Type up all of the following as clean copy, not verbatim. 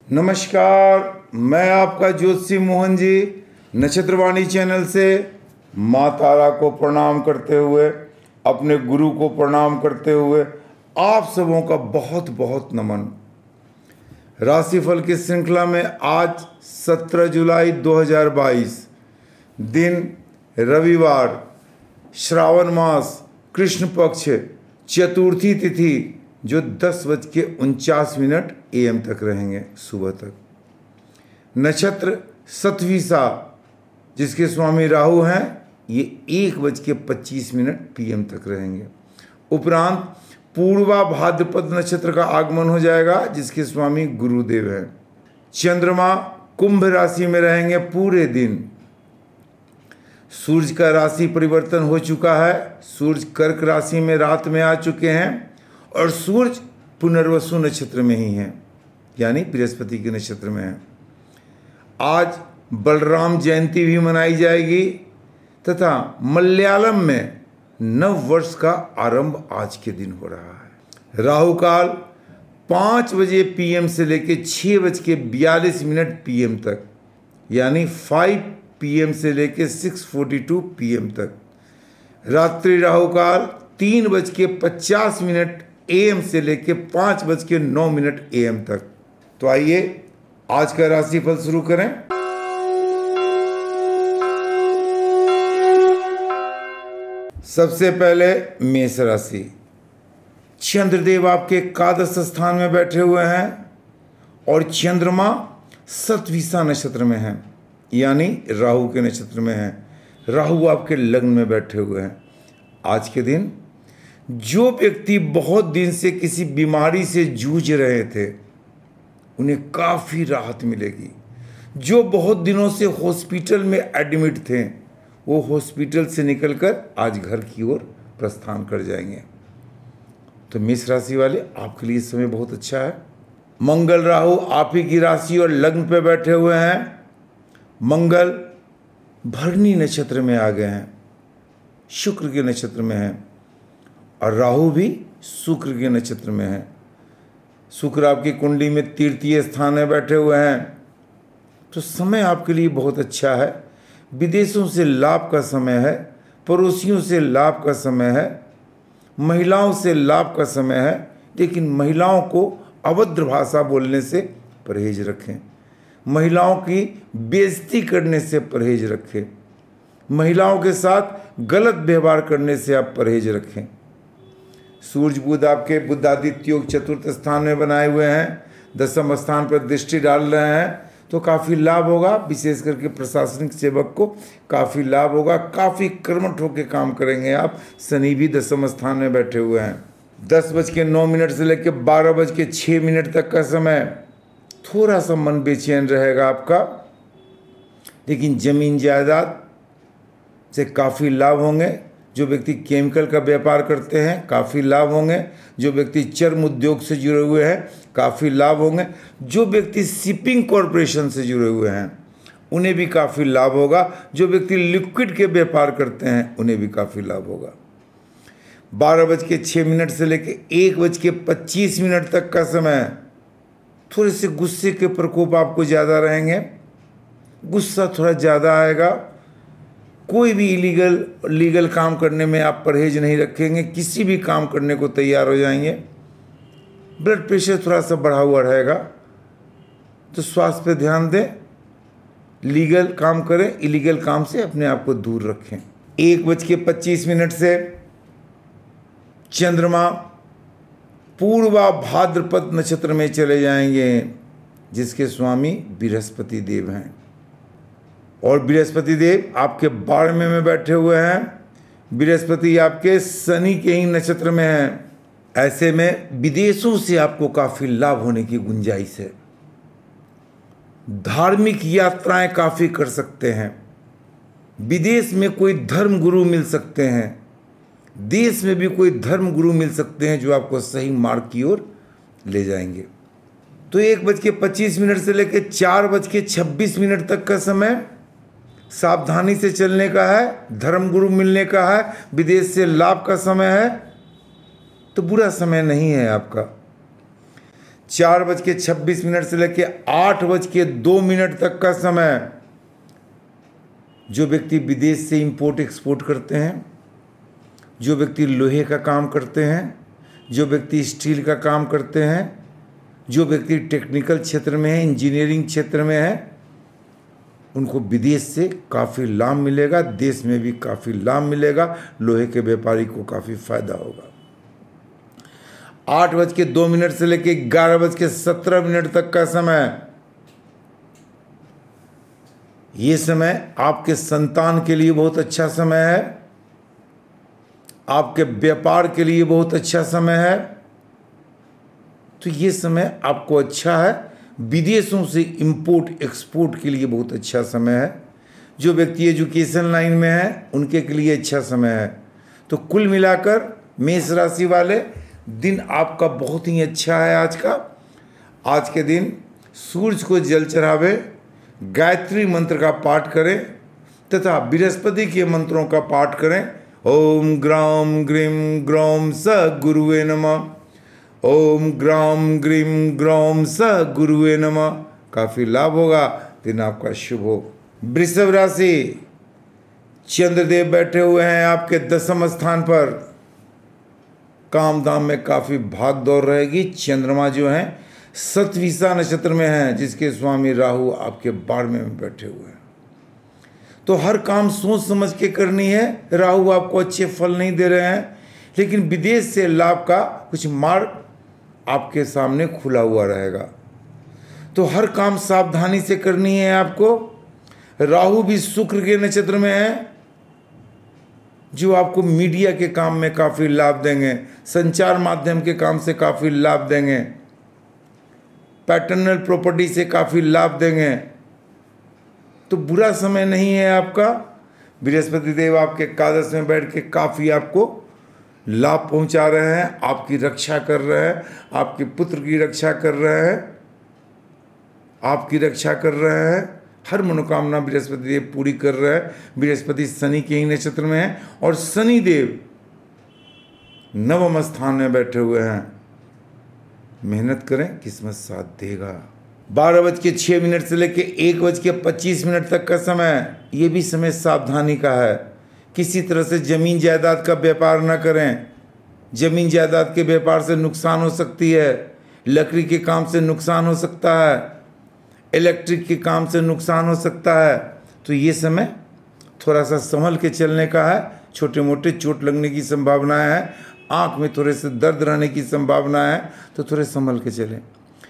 नमस्कार, मैं आपका ज्योतिषी मोहन जी नक्षत्रवाणी चैनल से माँ तारा को प्रणाम करते हुए, अपने गुरु को प्रणाम करते हुए आप सबों का बहुत बहुत नमन। राशिफल की श्रृंखला में आज 17 जुलाई 2022 दिन रविवार, श्रावण मास, कृष्ण पक्ष, चतुर्थी तिथि जो 10:49 AM तक रहेंगे सुबह तक। नक्षत्र सतविसा जिसके स्वामी राहु हैं, ये 1:25 PM तक रहेंगे। उपरांत पूर्वा भाद्रपद नक्षत्र का आगमन हो जाएगा जिसके स्वामी गुरुदेव हैं। चंद्रमा कुंभ राशि में रहेंगे पूरे दिन। सूर्य का राशि परिवर्तन हो चुका है, सूर्य कर्क राशि में रात में आ चुके हैं और सूर्य पुनर्वसु नक्षत्र में ही है, यानी बृहस्पति के नक्षत्र में है। आज बलराम जयंती भी मनाई जाएगी तथा मलयालम में नव वर्ष का आरंभ आज के दिन हो रहा है। राहु काल 5 बजे PM से लेकर 6:42 PM तक, यानी 5 PM से लेकर 6:42 PM तक। रात्रि राहु काल 3:50 AM से लेकर 5:09 AM तक। तो आइए आज का राशिफल शुरू करें। सबसे पहले मेष राशि। चंद्रदेव आपके एकादश स्थान में बैठे हुए हैं और चंद्रमा सतविसा नक्षत्र में है, यानी राहु के नक्षत्र में है। राहु आपके लग्न में बैठे हुए हैं। आज के दिन जो व्यक्ति बहुत दिन से किसी बीमारी से जूझ रहे थे उन्हें काफ़ी राहत मिलेगी। जो बहुत दिनों से हॉस्पिटल में एडमिट थे वो हॉस्पिटल से निकलकर आज घर की ओर प्रस्थान कर जाएंगे। तो मेष राशि वाले आपके लिए समय बहुत अच्छा है। मंगल राहु आप ही की राशि और लग्न पे बैठे हुए हैं। मंगल भरणी नक्षत्र में आ गए हैं, शुक्र के नक्षत्र में हैं, और राहु भी शुक्र के नक्षत्र में है। शुक्र आपकी कुंडली में तृतीय स्थान में बैठे हुए हैं। तो समय आपके लिए बहुत अच्छा है। विदेशों से लाभ का समय है, पड़ोसियों से लाभ का समय है, महिलाओं से लाभ का समय है। लेकिन महिलाओं को अभद्र भाषा बोलने से परहेज रखें, महिलाओं की बेइज्जती करने से परहेज रखें, महिलाओं के साथ गलत व्यवहार करने से आप परहेज रखें। सूर्य बुध आपके बुधादित्य योग चतुर्थ स्थान में बनाए हुए हैं, 10वें स्थान पर दृष्टि डाल रहे हैं। तो काफ़ी लाभ होगा, विशेष करके प्रशासनिक सेवक को काफ़ी लाभ होगा। काफ़ी कर्मठ होकर काम करेंगे आप। शनि भी 10वें स्थान में बैठे हुए हैं। 10:09 से लेकर 12:06 तक का समय थोड़ा सा मन बेचैन रहेगा आपका, लेकिन जमीन जायदाद से काफ़ी लाभ होंगे। जो व्यक्ति केमिकल का व्यापार करते हैं काफ़ी लाभ होंगे। जो व्यक्ति चर्म उद्योग से जुड़े हुए हैं काफ़ी लाभ होंगे। जो व्यक्ति शिपिंग कॉरपोरेशन से जुड़े हुए हैं उन्हें भी काफ़ी लाभ होगा। जो व्यक्ति लिक्विड के व्यापार करते हैं उन्हें भी काफ़ी लाभ होगा। 12:06 से लेकर 1:25 तक का समय थोड़े से गुस्से के प्रकोप आपको ज़्यादा रहेंगे, गुस्सा थोड़ा ज़्यादा आएगा। कोई भी लीगल काम करने में आप परहेज नहीं रखेंगे, किसी भी काम करने को तैयार हो जाएंगे। ब्लड प्रेशर थोड़ा सा बढ़ा हुआ रहेगा, तो स्वास्थ्य पे ध्यान दें। लीगल काम करें, इलीगल काम से अपने आप को दूर रखें। 1:25 से चंद्रमा पूर्वा भाद्रपद नक्षत्र में चले जाएंगे जिसके स्वामी बृहस्पति देव हैं, और बृहस्पति देव आपके 12वें में बैठे हुए हैं। बृहस्पति आपके शनि के ही नक्षत्र में हैं। ऐसे में विदेशों से आपको काफ़ी लाभ होने की गुंजाइश है। धार्मिक यात्राएं काफ़ी कर सकते हैं। विदेश में कोई धर्म गुरु मिल सकते हैं, देश में भी कोई धर्म गुरु मिल सकते हैं जो आपको सही मार्ग की ओर ले जाएंगे। तो 1:25 से लेकर 4:26 तक का समय सावधानी से चलने का है। धर्म गुरु मिलने का है, विदेश से लाभ का समय है, तो बुरा समय नहीं है आपका। 4:26 से लेके 8:02 तक का समय जो व्यक्ति विदेश से इंपोर्ट एक्सपोर्ट करते हैं, जो व्यक्ति लोहे का काम करते हैं, जो व्यक्ति स्टील का काम करते हैं, जो व्यक्ति टेक्निकल क्षेत्र में है, इंजीनियरिंग क्षेत्र में है, उनको विदेश से काफ़ी लाभ मिलेगा, देश में भी काफ़ी लाभ मिलेगा, लोहे के व्यापारी को काफ़ी फायदा होगा। 8:02 से लेके 11:17 तक का समय, ये समय आपके संतान के लिए बहुत अच्छा समय है, आपके व्यापार के लिए बहुत अच्छा समय है। तो ये समय आपको अच्छा है, विदेशों से इंपोर्ट एक्सपोर्ट के लिए बहुत अच्छा समय है। जो व्यक्ति एजुकेशन लाइन में है उनके के लिए अच्छा समय है। तो कुल मिलाकर मेष राशि वाले, दिन आपका बहुत ही अच्छा है। आज के दिन सूर्य को जल चढ़ावे, गायत्री मंत्र का पाठ करें तथा बृहस्पति के मंत्रों का पाठ करें। ओम ग्राम ग्रीम ग्रौम स गुरुवे नमः, ओम ग्राम ग्रीम ग्रौम स गुरुवे नमः। काफ़ी लाभ होगा, दिन आपका शुभ हो। वृषभ राशि, चंद्रदेव बैठे हुए हैं आपके 10वें स्थान पर। काम धाम में काफ़ी भाग दौड़ रहेगी। चंद्रमा जो हैं सतविसा नक्षत्र में हैं, जिसके स्वामी राहु आपके 12वें में बैठे हुए हैं। तो हर काम सोच समझ के करनी है। राहु आपको अच्छे फल नहीं दे रहे हैं, लेकिन विदेश से लाभ का कुछ मार्ग आपके सामने खुला हुआ रहेगा। तो हर काम सावधानी से करनी है आपको। राहु भी शुक्र के नक्षत्र में है, जो आपको मीडिया के काम में काफ़ी लाभ देंगे, संचार माध्यम के काम से काफ़ी लाभ देंगे, पैटर्नल प्रॉपर्टी से काफ़ी लाभ देंगे। तो बुरा समय नहीं है आपका। बृहस्पति देव आपके एकादश में बैठ के काफ़ी आपको लाभ पहुंचा रहे हैं, आपकी रक्षा कर रहे हैं, आपके पुत्र की रक्षा कर रहे हैं, आपकी रक्षा कर रहे हैं। हर मनोकामना बृहस्पति देव पूरी कर रहे हैं। बृहस्पति शनि के ही नक्षत्र में है और शनि देव 9वें स्थान में बैठे हुए हैं। मेहनत करें, किस्मत साथ देगा। 12:06 से लेके 1:25 तक का समय, ये भी समय सावधानी का है। किसी तरह से जमीन जायदाद का व्यापार न करें। जमीन जायदाद के व्यापार से नुकसान हो सकती है, लकड़ी के काम से नुकसान हो सकता है, इलेक्ट्रिक के काम से नुकसान हो सकता है। तो ये समय थोड़ा सा संभल के चलने का है। छोटे मोटे चोट लगने की संभावनाएं है, आँख में थोड़े से दर्द रहने की संभावना है, तो थोड़े संभल के चलें।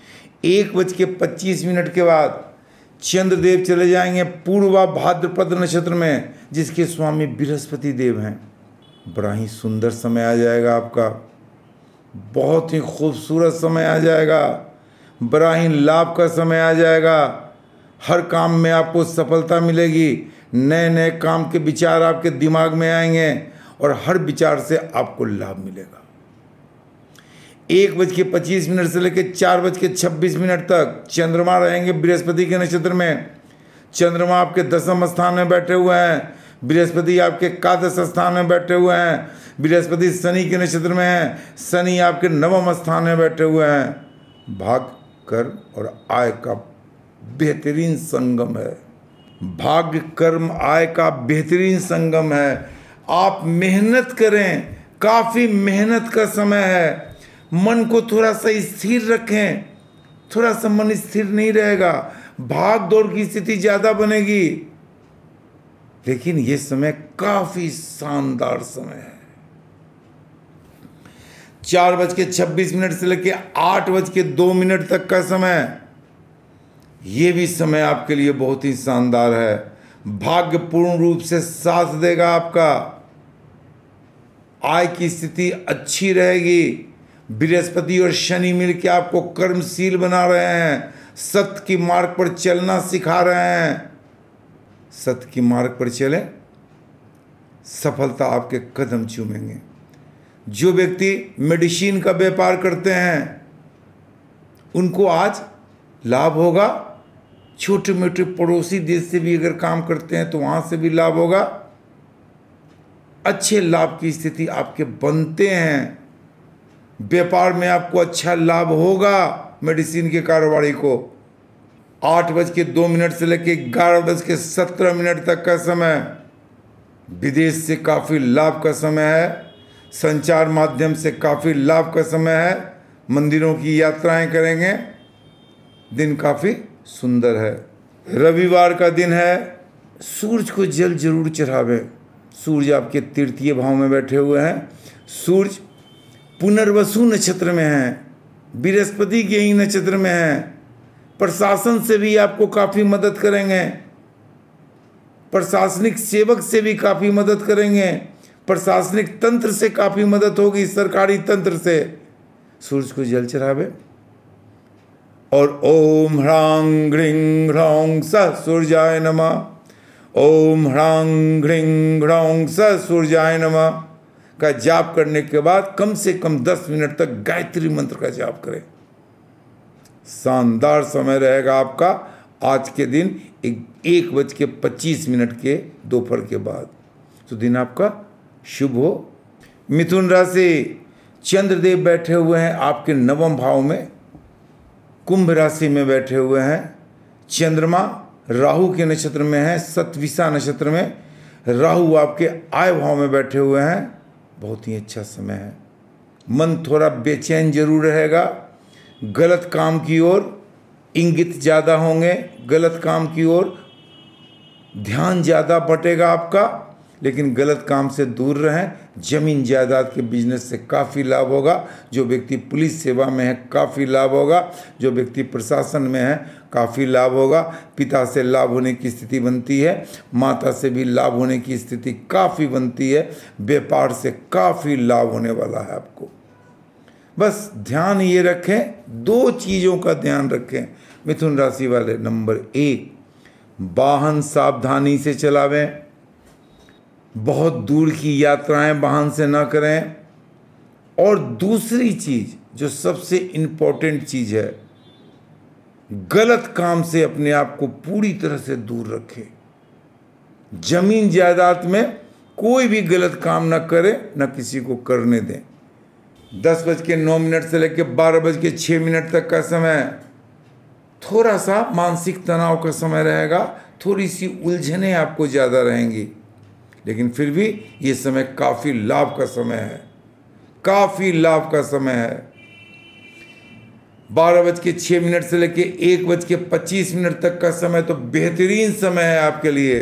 1:25 के बाद चंद्रदेव चले जाएंगे पूर्वा भाद्रपद नक्षत्र में, जिसके स्वामी बृहस्पति देव हैं। बड़ा ही सुंदर समय आ जाएगा आपका, बहुत ही खूबसूरत समय आ जाएगा, बड़ा ही लाभ का समय आ जाएगा। हर काम में आपको सफलता मिलेगी, नए नए काम के विचार आपके दिमाग में आएंगे और हर विचार से आपको लाभ मिलेगा। 1:25 से लेकर 4:26 तक चंद्रमा रहेंगे बृहस्पति के नक्षत्र में। चंद्रमा आपके 10वें स्थान में बैठे हुए हैं, बृहस्पति आपके एकादश स्थान में बैठे हुए हैं। बृहस्पति शनि के नक्षत्र में है, शनि आपके 9वें स्थान में बैठे हुए हैं। भाग कर्म और आय का बेहतरीन संगम है। भाग्य कर्म आय का बेहतरीन संगम है। आप मेहनत करें, काफ़ी मेहनत का समय है। मन को थोड़ा सा स्थिर रखें, थोड़ा सा मन स्थिर नहीं रहेगा, भाग दौड़ की स्थिति ज़्यादा बनेगी। लेकिन ये समय काफ़ी शानदार समय है। 4:26 से लेकर 8:02 तक का समय, ये भी समय आपके लिए बहुत ही शानदार है। भाग्य पूर्ण रूप से साथ देगा आपका, आय की स्थिति अच्छी रहेगी। बृहस्पति और शनि मिलकर आपको कर्मशील बना रहे हैं, सत्य की मार्ग पर चलना सिखा रहे हैं। सत्य की मार्ग पर चलें, सफलता आपके कदम चूमेंगे। जो व्यक्ति मेडिसिन का व्यापार करते हैं उनको आज लाभ होगा। छोटे मोटे पड़ोसी देश से भी अगर काम करते हैं तो वहाँ से भी लाभ होगा। अच्छे लाभ की स्थिति आपके बनते हैं। व्यापार में आपको अच्छा लाभ होगा। मेडिसिन के कारोबारी को। 8:02 से लेकर 11:17 तक का समय विदेश से काफ़ी लाभ का समय है। संचार माध्यम से काफ़ी लाभ का समय है। मंदिरों की यात्राएं करेंगे। दिन काफ़ी सुंदर है। रविवार का दिन है। सूरज को जल जरूर चढ़ावें। सूर्य आपके तृतीय भाव में बैठे हुए हैं। सूरज पुनर्वसु नक्षत्र में हैं, बृहस्पति के ही नक्षत्र में हैं। प्रशासन से भी आपको काफ़ी मदद करेंगे। प्रशासनिक सेवक से भी काफ़ी मदद करेंगे। प्रशासनिक तंत्र से काफ़ी मदद होगी, सरकारी तंत्र से। सूरज को जल चढ़ावे और ओम ह्रांग ह्रीं ह्रौं स सूर्याय नमः, ओम ह्रांग ह्रीं ह्रौं स सूर्याय नमः का जाप करने के बाद कम से कम 10 मिनट तक गायत्री मंत्र का जाप करें। शानदार समय रहेगा आपका आज के दिन 1:25 के दोपहर के बाद। तो दिन आपका शुभ हो। मिथुन राशि, चंद्रदेव बैठे हुए हैं आपके 9वें भाव में, कुंभ राशि में बैठे हुए हैं। चंद्रमा राहु के नक्षत्र में है, सतविसा नक्षत्र में। राहु आपके आय भाव में बैठे हुए हैं। बहुत ही अच्छा समय है। मन थोड़ा बेचैन जरूर रहेगा। गलत काम की ओर इंगित ज़्यादा होंगे, गलत काम की ओर ध्यान ज़्यादा बटेगा आपका, लेकिन गलत काम से दूर रहें। जमीन जायदाद के बिजनेस से काफ़ी लाभ होगा। जो व्यक्ति पुलिस सेवा में है काफ़ी लाभ होगा। जो व्यक्ति प्रशासन में है काफ़ी लाभ होगा। पिता से लाभ होने की स्थिति बनती है। माता से भी लाभ होने की स्थिति काफ़ी बनती है। व्यापार से काफ़ी लाभ होने वाला है आपको। बस ध्यान ये रखें, 2 चीज़ों का ध्यान रखें मिथुन राशि वाले। नंबर 1, वाहन सावधानी से चलावें। बहुत दूर की यात्राएं वाहन से ना करें। और दूसरी चीज़ जो सबसे इम्पोर्टेंट चीज़ है, गलत काम से अपने आप को पूरी तरह से दूर रखें। जमीन जायदाद में कोई भी गलत काम ना करें, ना किसी को करने दें। 10:09 से लेकर 12:06 तक का समय थोड़ा सा मानसिक तनाव का समय रहेगा। थोड़ी सी उलझनें आपको ज़्यादा रहेंगी, लेकिन फिर भी ये समय काफ़ी लाभ का समय है। काफ़ी लाभ का समय है। 12:06 से लेकर 1:25 तक का समय तो बेहतरीन समय है आपके लिए।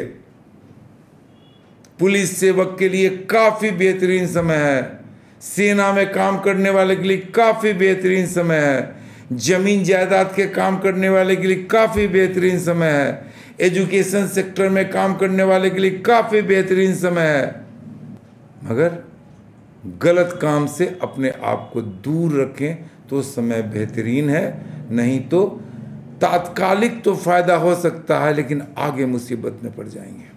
पुलिस सेवक के लिए काफ़ी बेहतरीन समय है। सेना में काम करने वाले के लिए काफ़ी बेहतरीन समय है। जमीन जायदाद के काम करने वाले के लिए काफ़ी बेहतरीन समय है। एजुकेशन सेक्टर में काम करने वाले के लिए काफ़ी बेहतरीन समय है। मगर गलत काम से अपने आप को दूर रखें तो समय बेहतरीन है। नहीं तो तात्कालिक तो फायदा हो सकता है, लेकिन आगे मुसीबत में पड़ जाएंगे।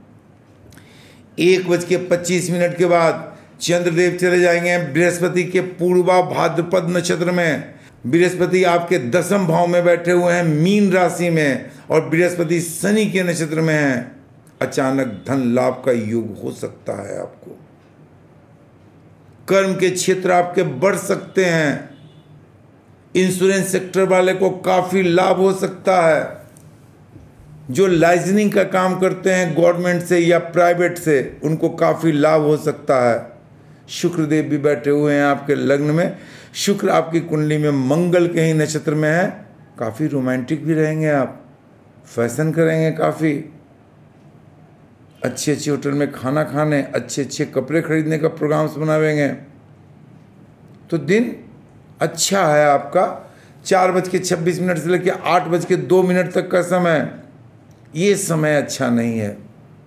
1:25 के बाद चंद्रदेव चले जाएंगे बृहस्पति के पूर्वा भाद्रपद नक्षत्र में। बृहस्पति आपके 10वें भाव में बैठे हुए हैं मीन राशि में, और बृहस्पति शनि के नक्षत्र में है। अचानक धन लाभ का योग हो सकता है आपको। कर्म के क्षेत्र आपके बढ़ सकते हैं। इंश्योरेंस सेक्टर वाले को काफ़ी लाभ हो सकता है। जो लाइसेंसिंग का काम करते हैं गवर्नमेंट से या प्राइवेट से, उनको काफ़ी लाभ हो सकता है। शुक्रदेव भी बैठे हुए हैं आपके लग्न में। शुक्र आपकी कुंडली में मंगल के ही नक्षत्र में है। काफ़ी रोमांटिक भी रहेंगे आप। फैशन करेंगे, काफ़ी अच्छे अच्छे होटल में खाना खाने, अच्छे अच्छे कपड़े खरीदने का प्रोग्राम्स बनावेंगे। तो दिन अच्छा है आपका। 4:26 से लेकर 8:02 तक का समय, ये समय अच्छा नहीं है।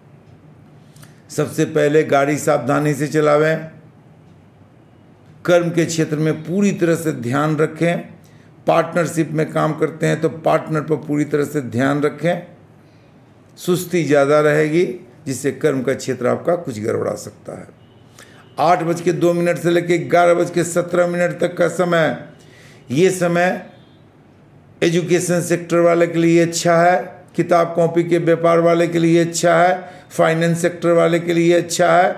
सबसे पहले गाड़ी सावधानी से चलावें। कर्म के क्षेत्र में पूरी तरह से ध्यान रखें। पार्टनरशिप में काम करते हैं तो पार्टनर पर पूरी तरह से ध्यान रखें। सुस्ती ज़्यादा रहेगी, जिससे कर्म का क्षेत्र आपका कुछ गड़बड़ा सकता है। 8:02 से लेकर 11:17 तक का समय, ये समय एजुकेशन सेक्टर वाले के लिए अच्छा है। किताब कॉपी के व्यापार वाले के लिए अच्छा है। फाइनेंस सेक्टर वाले के लिए अच्छा है।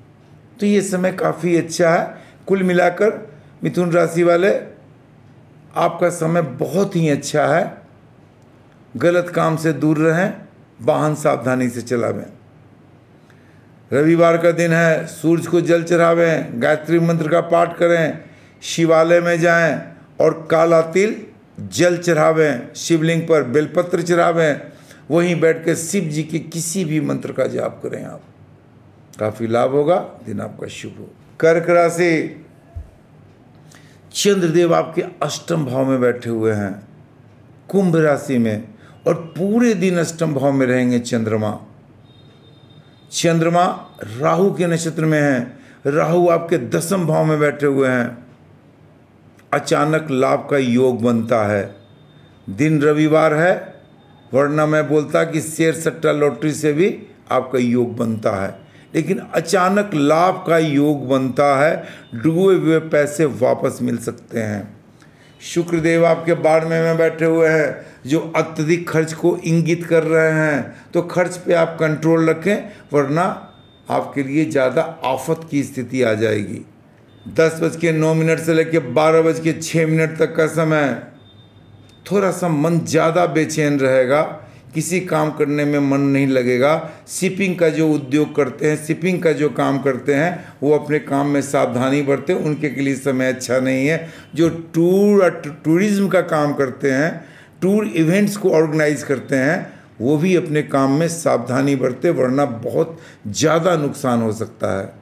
तो ये समय काफ़ी अच्छा है। कुल मिलाकर मिथुन राशि वाले आपका समय बहुत ही अच्छा है। गलत काम से दूर रहें, वाहन सावधानी से चलावें। रविवार का दिन है, सूरज को जल चढ़ावें, गायत्री मंत्र का पाठ करें, शिवालय में जाएं और काला तिल जल चढ़ावें, शिवलिंग पर बेलपत्र चढ़ावें, वहीं बैठ कर शिव जी के किसी भी मंत्र का जाप करें। आप काफ़ी लाभ होगा, दिन आपका शुभ हो। कर्क राशि, चंद्रदेव आपके अष्टम भाव में बैठे हुए हैं, कुंभ राशि में, और पूरे दिन अष्टम भाव में रहेंगे चंद्रमा। चंद्रमा राहु के नक्षत्र में है, राहु आपके दसम भाव में बैठे हुए हैं। अचानक लाभ का योग बनता है। दिन रविवार है, वरना मैं बोलता कि शेयर सट्टा लॉटरी से भी आपका योग बनता है, लेकिन अचानक लाभ का योग बनता है। डूबे हुए पैसे वापस मिल सकते हैं। शुक्रदेव आपके 12वें में बैठे हुए हैं, जो अत्यधिक खर्च को इंगित कर रहे हैं, तो खर्च पे आप कंट्रोल रखें, वरना आपके लिए ज़्यादा आफत की स्थिति आ जाएगी। 10:09 से लेकर 12:06 तक का समय थोड़ा सा मन ज़्यादा बेचैन रहेगा, किसी काम करने में मन नहीं लगेगा। शिपिंग का जो उद्योग करते हैं, शिपिंग का जो काम करते हैं, वो अपने काम में सावधानी बरतें, उनके के लिए समय अच्छा नहीं है। जो टूरिज्म का काम करते हैं, टूर इवेंट्स को ऑर्गेनाइज करते हैं, वो भी अपने काम में सावधानी बरतें, वरना बहुत ज़्यादा नुकसान हो सकता है।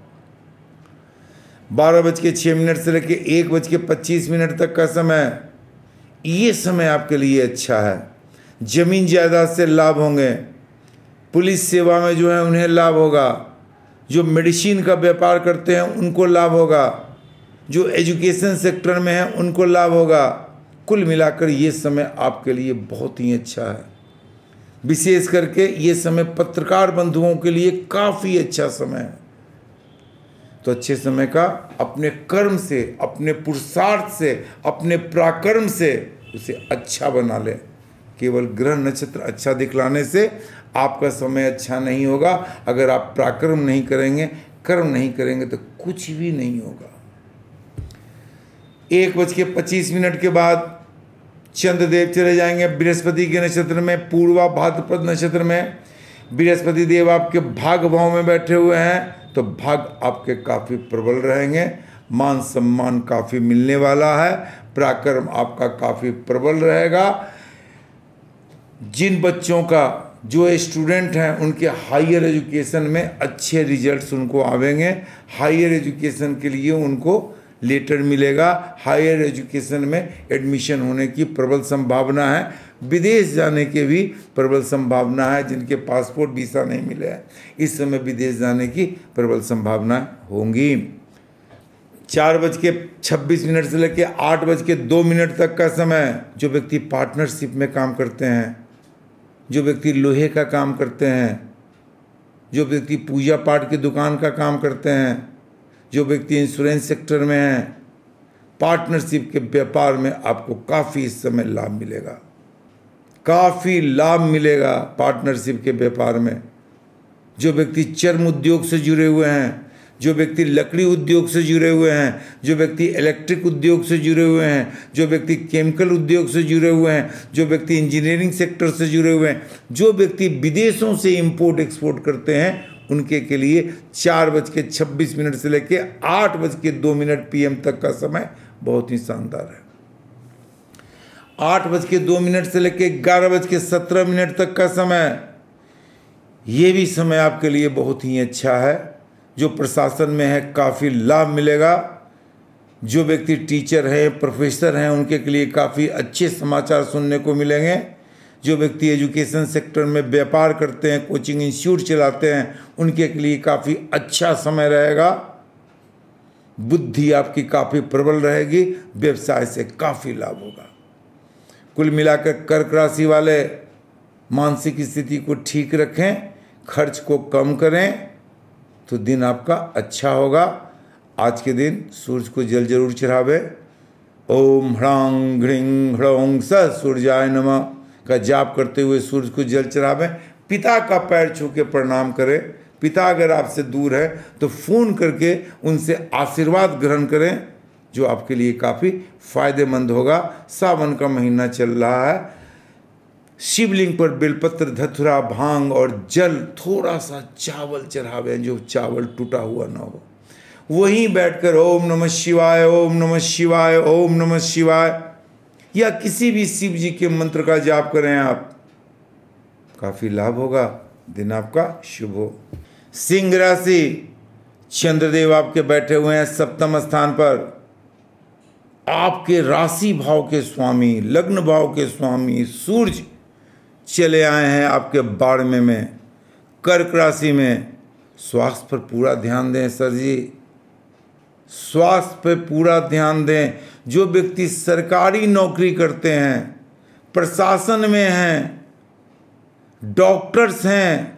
12:06 से लेकर 1:25 तक का समय, ये समय आपके लिए अच्छा है। जमीन जायदाद से लाभ होंगे। पुलिस सेवा में जो है उन्हें लाभ होगा। जो मेडिसिन का व्यापार करते हैं उनको लाभ होगा। जो एजुकेशन सेक्टर में है उनको लाभ होगा। कुल मिलाकर ये समय आपके लिए बहुत ही अच्छा है। विशेष करके ये समय पत्रकार बंधुओं के लिए काफ़ी अच्छा समय है। तो अच्छे समय का अपने कर्म से, अपने पुरुषार्थ से, अपने पराक्रम से उसे अच्छा बना लें। केवल ग्रह नक्षत्र अच्छा दिखलाने से आपका समय अच्छा नहीं होगा। अगर आप पराक्रम नहीं करेंगे, कर्म नहीं करेंगे, तो कुछ भी नहीं होगा। 1:25 के बाद चंद्रदेव चले जाएंगे बृहस्पति के नक्षत्र में, पूर्वा भाद्रपद नक्षत्र में। बृहस्पति देव आपके भाग भाव में बैठे हुए हैं, तो भाग आपके काफ़ी प्रबल रहेंगे। मान सम्मान काफ़ी मिलने वाला है। पराक्रम आपका काफ़ी प्रबल रहेगा। जिन बच्चों का, जो स्टूडेंट हैं, उनके हायर एजुकेशन में अच्छे रिजल्ट्स उनको आवेंगे। हायर एजुकेशन के लिए उनको लेटर मिलेगा। हायर एजुकेशन में एडमिशन होने की प्रबल संभावना है। विदेश जाने के भी प्रबल संभावना है। जिनके पासपोर्ट वीज़ा नहीं मिले हैं, इस समय विदेश जाने की प्रबल संभावना होंगी। 4:26 से लेकर 8:02 तक का समय, जो व्यक्ति पार्टनरशिप में काम करते हैं, जो व्यक्ति लोहे का काम करते हैं, जो व्यक्ति पूजा पाठ की दुकान का काम करते हैं, जो व्यक्ति इंश्योरेंस सेक्टर में हैं, पार्टनरशिप के व्यापार में आपको काफ़ी इस समय लाभ मिलेगा। काफ़ी लाभ मिलेगा पार्टनरशिप के व्यापार में। जो व्यक्ति चर्म उद्योग से जुड़े हुए हैं, जो व्यक्ति लकड़ी उद्योग से जुड़े हुए हैं, जो व्यक्ति इलेक्ट्रिक उद्योग से जुड़े हुए हैं, जो व्यक्ति केमिकल उद्योग से जुड़े हुए हैं, जो व्यक्ति इंजीनियरिंग सेक्टर से जुड़े हुए हैं, जो व्यक्ति विदेशों से इंपोर्ट एक्सपोर्ट करते हैं, उनके के लिए 4:26 से लेकर 8:02 PM तक का समय बहुत ही शानदार है। 8:02 से लेकर 11:17 तक का समय, ये भी समय आपके लिए बहुत ही अच्छा है। जो प्रशासन में है काफ़ी लाभ मिलेगा। जो व्यक्ति टीचर हैं, प्रोफेसर हैं, उनके के लिए काफ़ी अच्छे समाचार सुनने को मिलेंगे। जो व्यक्ति एजुकेशन सेक्टर में व्यापार करते हैं, कोचिंग इंस्टीट्यूट चलाते हैं, उनके के लिए काफ़ी अच्छा समय रहेगा। बुद्धि आपकी काफ़ी प्रबल रहेगी। व्यवसाय से काफ़ी लाभ होगा। कुल मिलाकर कर्क राशि वाले मानसिक स्थिति को ठीक रखें, खर्च को कम करें, तो दिन आपका अच्छा होगा। आज के दिन सूर्य को जल जरूर चढ़ावे। ओम ह्रांग घ्रिंग ह्रौंग स सूर्याय नमः का जाप करते हुए सूर्य को जल चढ़ावें। पिता का पैर छू के प्रणाम करें। पिता अगर आपसे दूर है तो फ़ोन करके उनसे आशीर्वाद ग्रहण करें। जो आपके लिए काफ़ी फायदेमंद होगा। सावन का महीना चल रहा है, शिवलिंग पर बेलपत्र, धतुरा, भांग और जल, थोड़ा सा चावल चढ़ावे, जो चावल टूटा हुआ ना हो। वहीं बैठकर ओम नमः शिवाय, ओम नमः शिवाय, ओम नमः शिवाय या किसी भी शिव जी के मंत्र का जाप करें आप, काफ़ी लाभ होगा। दिन आपका शुभ हो। सिंह राशि, चंद्रदेव आपके बैठे हुए हैं सप्तम स्थान पर। आपके राशि भाव के स्वामी, लग्न भाव के स्वामी सूर्य चले आए हैं आपके 12वें में, कर्क राशि में। स्वास्थ्य पर पूरा ध्यान दें सर जी, स्वास्थ्य पर पूरा ध्यान दें। जो व्यक्ति सरकारी नौकरी करते हैं, प्रशासन में हैं, डॉक्टर्स हैं,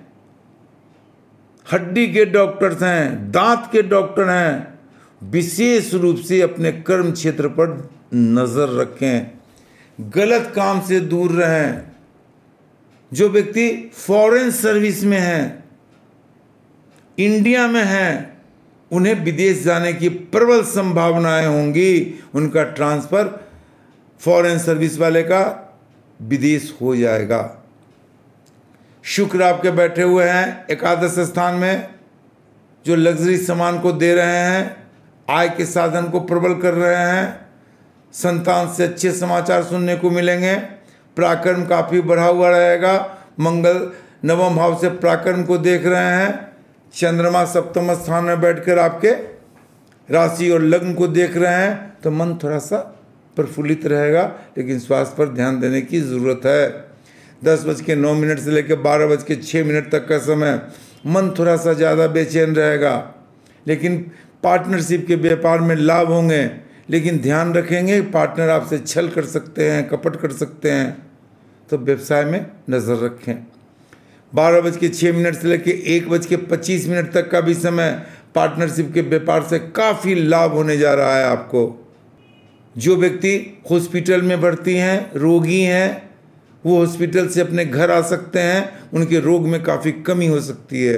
हड्डी के डॉक्टर्स हैं, दांत के डॉक्टर हैं, विशेष रूप से अपने कर्म क्षेत्र पर नजर रखें, गलत काम से दूर रहें। जो व्यक्ति फॉरेन सर्विस में हैं, इंडिया में हैं, उन्हें विदेश जाने की प्रबल संभावनाएं होंगी। उनका ट्रांसफर फॉरेन सर्विस वाले का विदेश हो जाएगा। शुक्र आपके बैठे हुए हैं एकादश स्थान में, जो लग्जरी सामान को दे रहे हैं, आय के साधन को प्रबल कर रहे हैं। संतान से अच्छे समाचार सुनने को मिलेंगे। पराक्रम काफ़ी बढ़ा हुआ रहेगा। मंगल नवम भाव से पराक्रम को देख रहे हैं। चंद्रमा सप्तम स्थान में बैठकर आपके राशि और लग्न को देख रहे हैं, तो मन थोड़ा सा प्रफुल्लित रहेगा, लेकिन स्वास्थ्य पर ध्यान देने की ज़रूरत है। 10:09 से लेकर 12:06 तक का समय मन थोड़ा सा ज़्यादा बेचैन रहेगा, लेकिन पार्टनरशिप के व्यापार में लाभ होंगे। लेकिन ध्यान रखेंगे, पार्टनर आपसे छल कर सकते हैं, कपट कर सकते हैं, तो व्यवसाय में नज़र रखें। 12:06 से लेकर 1:25 तक का भी समय पार्टनरशिप के व्यापार से काफ़ी लाभ होने जा रहा है आपको। जो व्यक्ति हॉस्पिटल में भर्ती हैं, रोगी हैं, वो हॉस्पिटल से अपने घर आ सकते हैं। उनके रोग में काफ़ी कमी हो सकती है।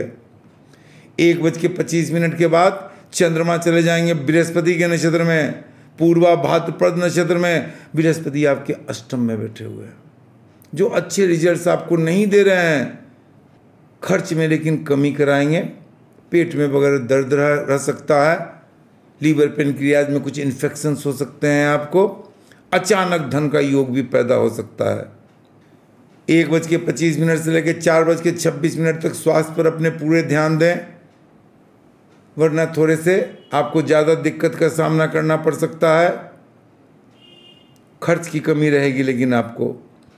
1:25 के बाद चंद्रमा चले जाएंगे बृहस्पति के नक्षत्र में, पूर्वा भाद्रपद नक्षत्र में। बृहस्पति आपके अष्टम में बैठे हुए हैं, जो अच्छे रिजल्ट्स आपको नहीं दे रहे हैं। खर्च में लेकिन कमी कराएंगे। पेट में वगैरह दर्द रह सकता है। लीवर पेनक्रियाज में कुछ इन्फेक्शंस हो सकते हैं आपको। अचानक धन का योग भी पैदा हो सकता है। 1:25 से लेकर 4:26 तक स्वास्थ्य पर अपने पूरे ध्यान दें, वरना थोड़े से आपको ज़्यादा दिक्कत का सामना करना पड़ सकता है। खर्च की कमी रहेगी लेकिन आपको।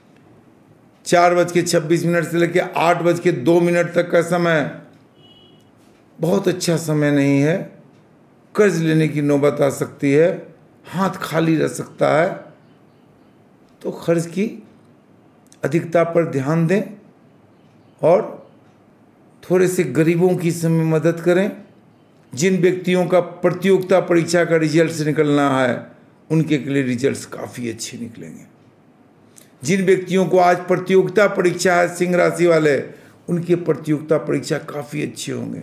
4:26 से लेकर 8:02 तक का समय बहुत अच्छा समय नहीं है। कर्ज लेने की नौबत आ सकती है, हाथ खाली रह सकता है, तो खर्च की अधिकता पर ध्यान दें और थोड़े से गरीबों की समय मदद करें। जिन व्यक्तियों का प्रतियोगिता परीक्षा का रिजल्ट निकलना है, उनके लिए रिजल्ट्स काफ़ी अच्छे निकलेंगे। जिन व्यक्तियों को आज प्रतियोगिता परीक्षा है, सिंह राशि वाले, उनकी प्रतियोगिता परीक्षा काफ़ी अच्छे होंगे।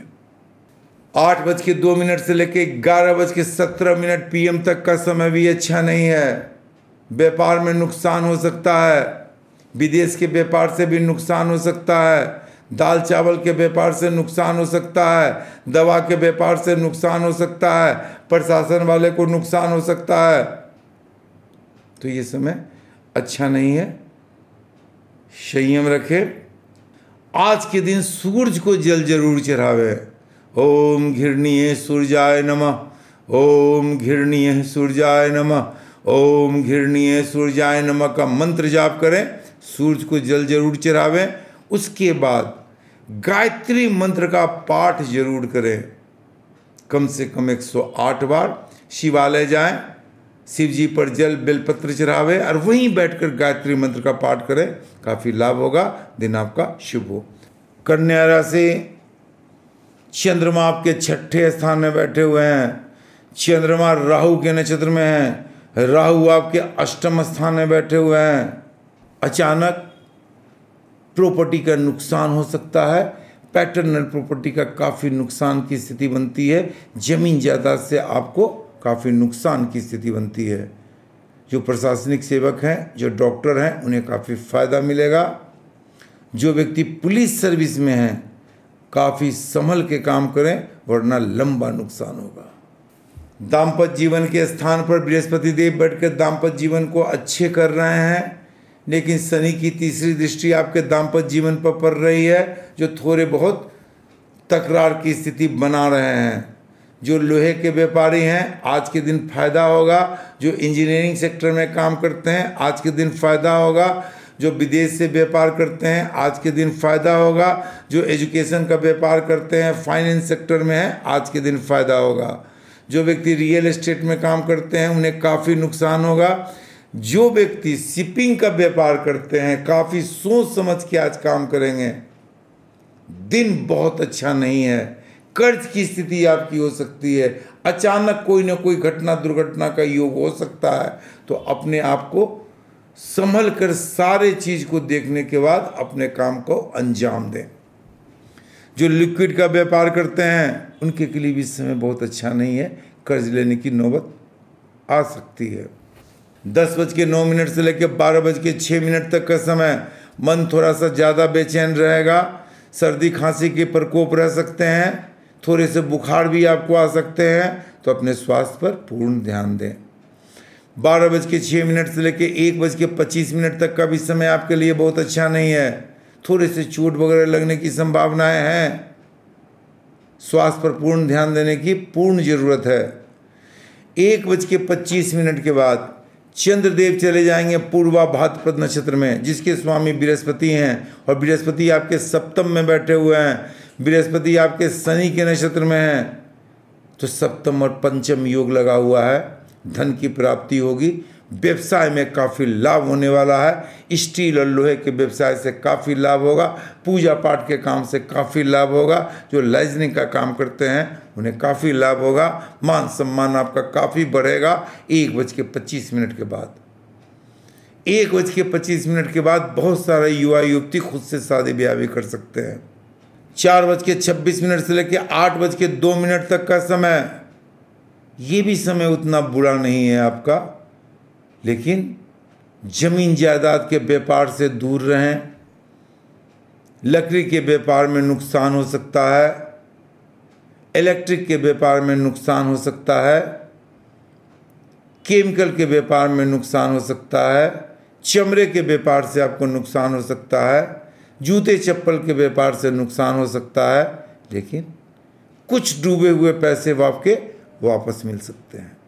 8:02 से लेकर 11:17 PM तक का समय भी अच्छा नहीं है। व्यापार में नुकसान हो सकता है। विदेश के व्यापार से भी नुकसान हो सकता है। दाल चावल के व्यापार से नुकसान हो सकता है। दवा के व्यापार से नुकसान हो सकता है। प्रशासन वाले को नुकसान हो सकता है। तो ये समय अच्छा नहीं है, संयम रखें। आज के दिन सूरज को जल जरूर चढ़ावे। ओम घृणीय सूर्याय नमः, ओम घृणीय सूर्याय नमः, ओम घृणीय सूर्याय नमः का मंत्र जाप करें। सूरज को जल जरूर चढ़ावें। उसके बाद गायत्री मंत्र का पाठ जरूर करें, कम से कम 108 बार। शिवालय जाएं, शिव जी पर जल बेलपत्र चढ़ावें और वहीं बैठकर गायत्री मंत्र का पाठ करें, काफ़ी लाभ होगा। दिन आपका शुभ हो। कन्या राशि, चंद्रमा आपके 6ठे स्थान में बैठे हुए हैं। चंद्रमा राहु के नक्षत्र में है। राहु आपके अष्टम स्थान में बैठे हुए हैं। अचानक प्रॉपर्टी का नुकसान हो सकता है। पैटर्नल प्रॉपर्टी का काफ़ी नुकसान की स्थिति बनती है। जमीन जायदाद से आपको काफ़ी नुकसान की स्थिति बनती है। जो प्रशासनिक सेवक हैं, जो डॉक्टर हैं, उन्हें काफ़ी फ़ायदा मिलेगा। जो व्यक्ति पुलिस सर्विस में हैं, काफ़ी संभल के काम करें, वरना लंबा नुकसान होगा। दाम्पत्य जीवन के स्थान पर बृहस्पति देव बैठकर दाम्पत्य जीवन को अच्छे कर रहे हैं, लेकिन शनि की तीसरी दृष्टि आपके दाम्पत्य जीवन पर पड़ रही है, जो थोड़े बहुत तकरार की स्थिति बना रहे हैं। जो लोहे के व्यापारी हैं, आज के दिन फायदा होगा। जो इंजीनियरिंग सेक्टर में काम करते हैं, आज के दिन फायदा होगा। जो विदेश से व्यापार करते हैं, आज के दिन फायदा होगा। जो एजुकेशन का व्यापार करते हैं, फाइनेंस सेक्टर में है, आज के दिन फायदा होगा। जो व्यक्ति रियल एस्टेट में काम करते हैं, उन्हें काफ़ी नुकसान होगा। जो व्यक्ति शिपिंग का व्यापार करते हैं, काफ़ी सोच समझ के आज काम करेंगे। दिन बहुत अच्छा नहीं है। कर्ज की स्थिति आपकी हो सकती है। अचानक कोई ना कोई घटना दुर्घटना का योग हो सकता है, तो अपने आप को संभल कर सारे चीज को देखने के बाद अपने काम को अंजाम दें। जो लिक्विड का व्यापार करते हैं, उनके लिए भी समय बहुत अच्छा नहीं है। कर्ज लेने की नौबत आ सकती है। 10:09 से लेकर 12:06 तक का समय मन थोड़ा सा ज़्यादा बेचैन रहेगा। सर्दी खांसी के प्रकोप रह सकते हैं। थोड़े से बुखार भी आपको आ सकते हैं, तो अपने स्वास्थ्य पर पूर्ण ध्यान दें। 12:06 से लेकर 1:25 तक का भी समय आपके लिए बहुत अच्छा नहीं है। थोड़े से चोट वगैरह लगने की संभावनाएं हैं। स्वास्थ्य पर पूर्ण ध्यान देने की पूर्ण जरूरत है। 1:25 के बाद चंद्रदेव चले जाएंगे पूर्वा भाद्रपद नक्षत्र में, जिसके स्वामी बृहस्पति हैं, और बृहस्पति आपके सप्तम में बैठे हुए हैं। बृहस्पति आपके शनि के नक्षत्र में है, तो सप्तम और पंचम योग लगा हुआ है। धन की प्राप्ति होगी। व्यवसाय में काफ़ी लाभ होने वाला है। स्टील और लोहे के व्यवसाय से काफ़ी लाभ होगा। पूजा पाठ के काम से काफ़ी लाभ होगा। जो लाइजनिंग का काम करते हैं, उन्हें काफ़ी लाभ होगा। मान सम्मान आपका काफ़ी बढ़ेगा। 1:25 के बाद 1:25 के बाद बहुत सारे युवा युवती खुद से शादी ब्याह भी कर सकते हैं। 4:26 से लेकर 8:02 तक का समय, ये भी समय उतना बुरा नहीं है आपका, लेकिन जमीन जायदाद के व्यापार से दूर रहें। लकड़ी के व्यापार में नुकसान हो सकता है। इलेक्ट्रिक के व्यापार में नुकसान हो सकता है। केमिकल के व्यापार में नुकसान हो सकता है। चमड़े के व्यापार से आपको नुकसान हो सकता है। जूते चप्पल के व्यापार से नुकसान हो सकता है, लेकिन कुछ डूबे हुए पैसे आपके वापस मिल सकते हैं।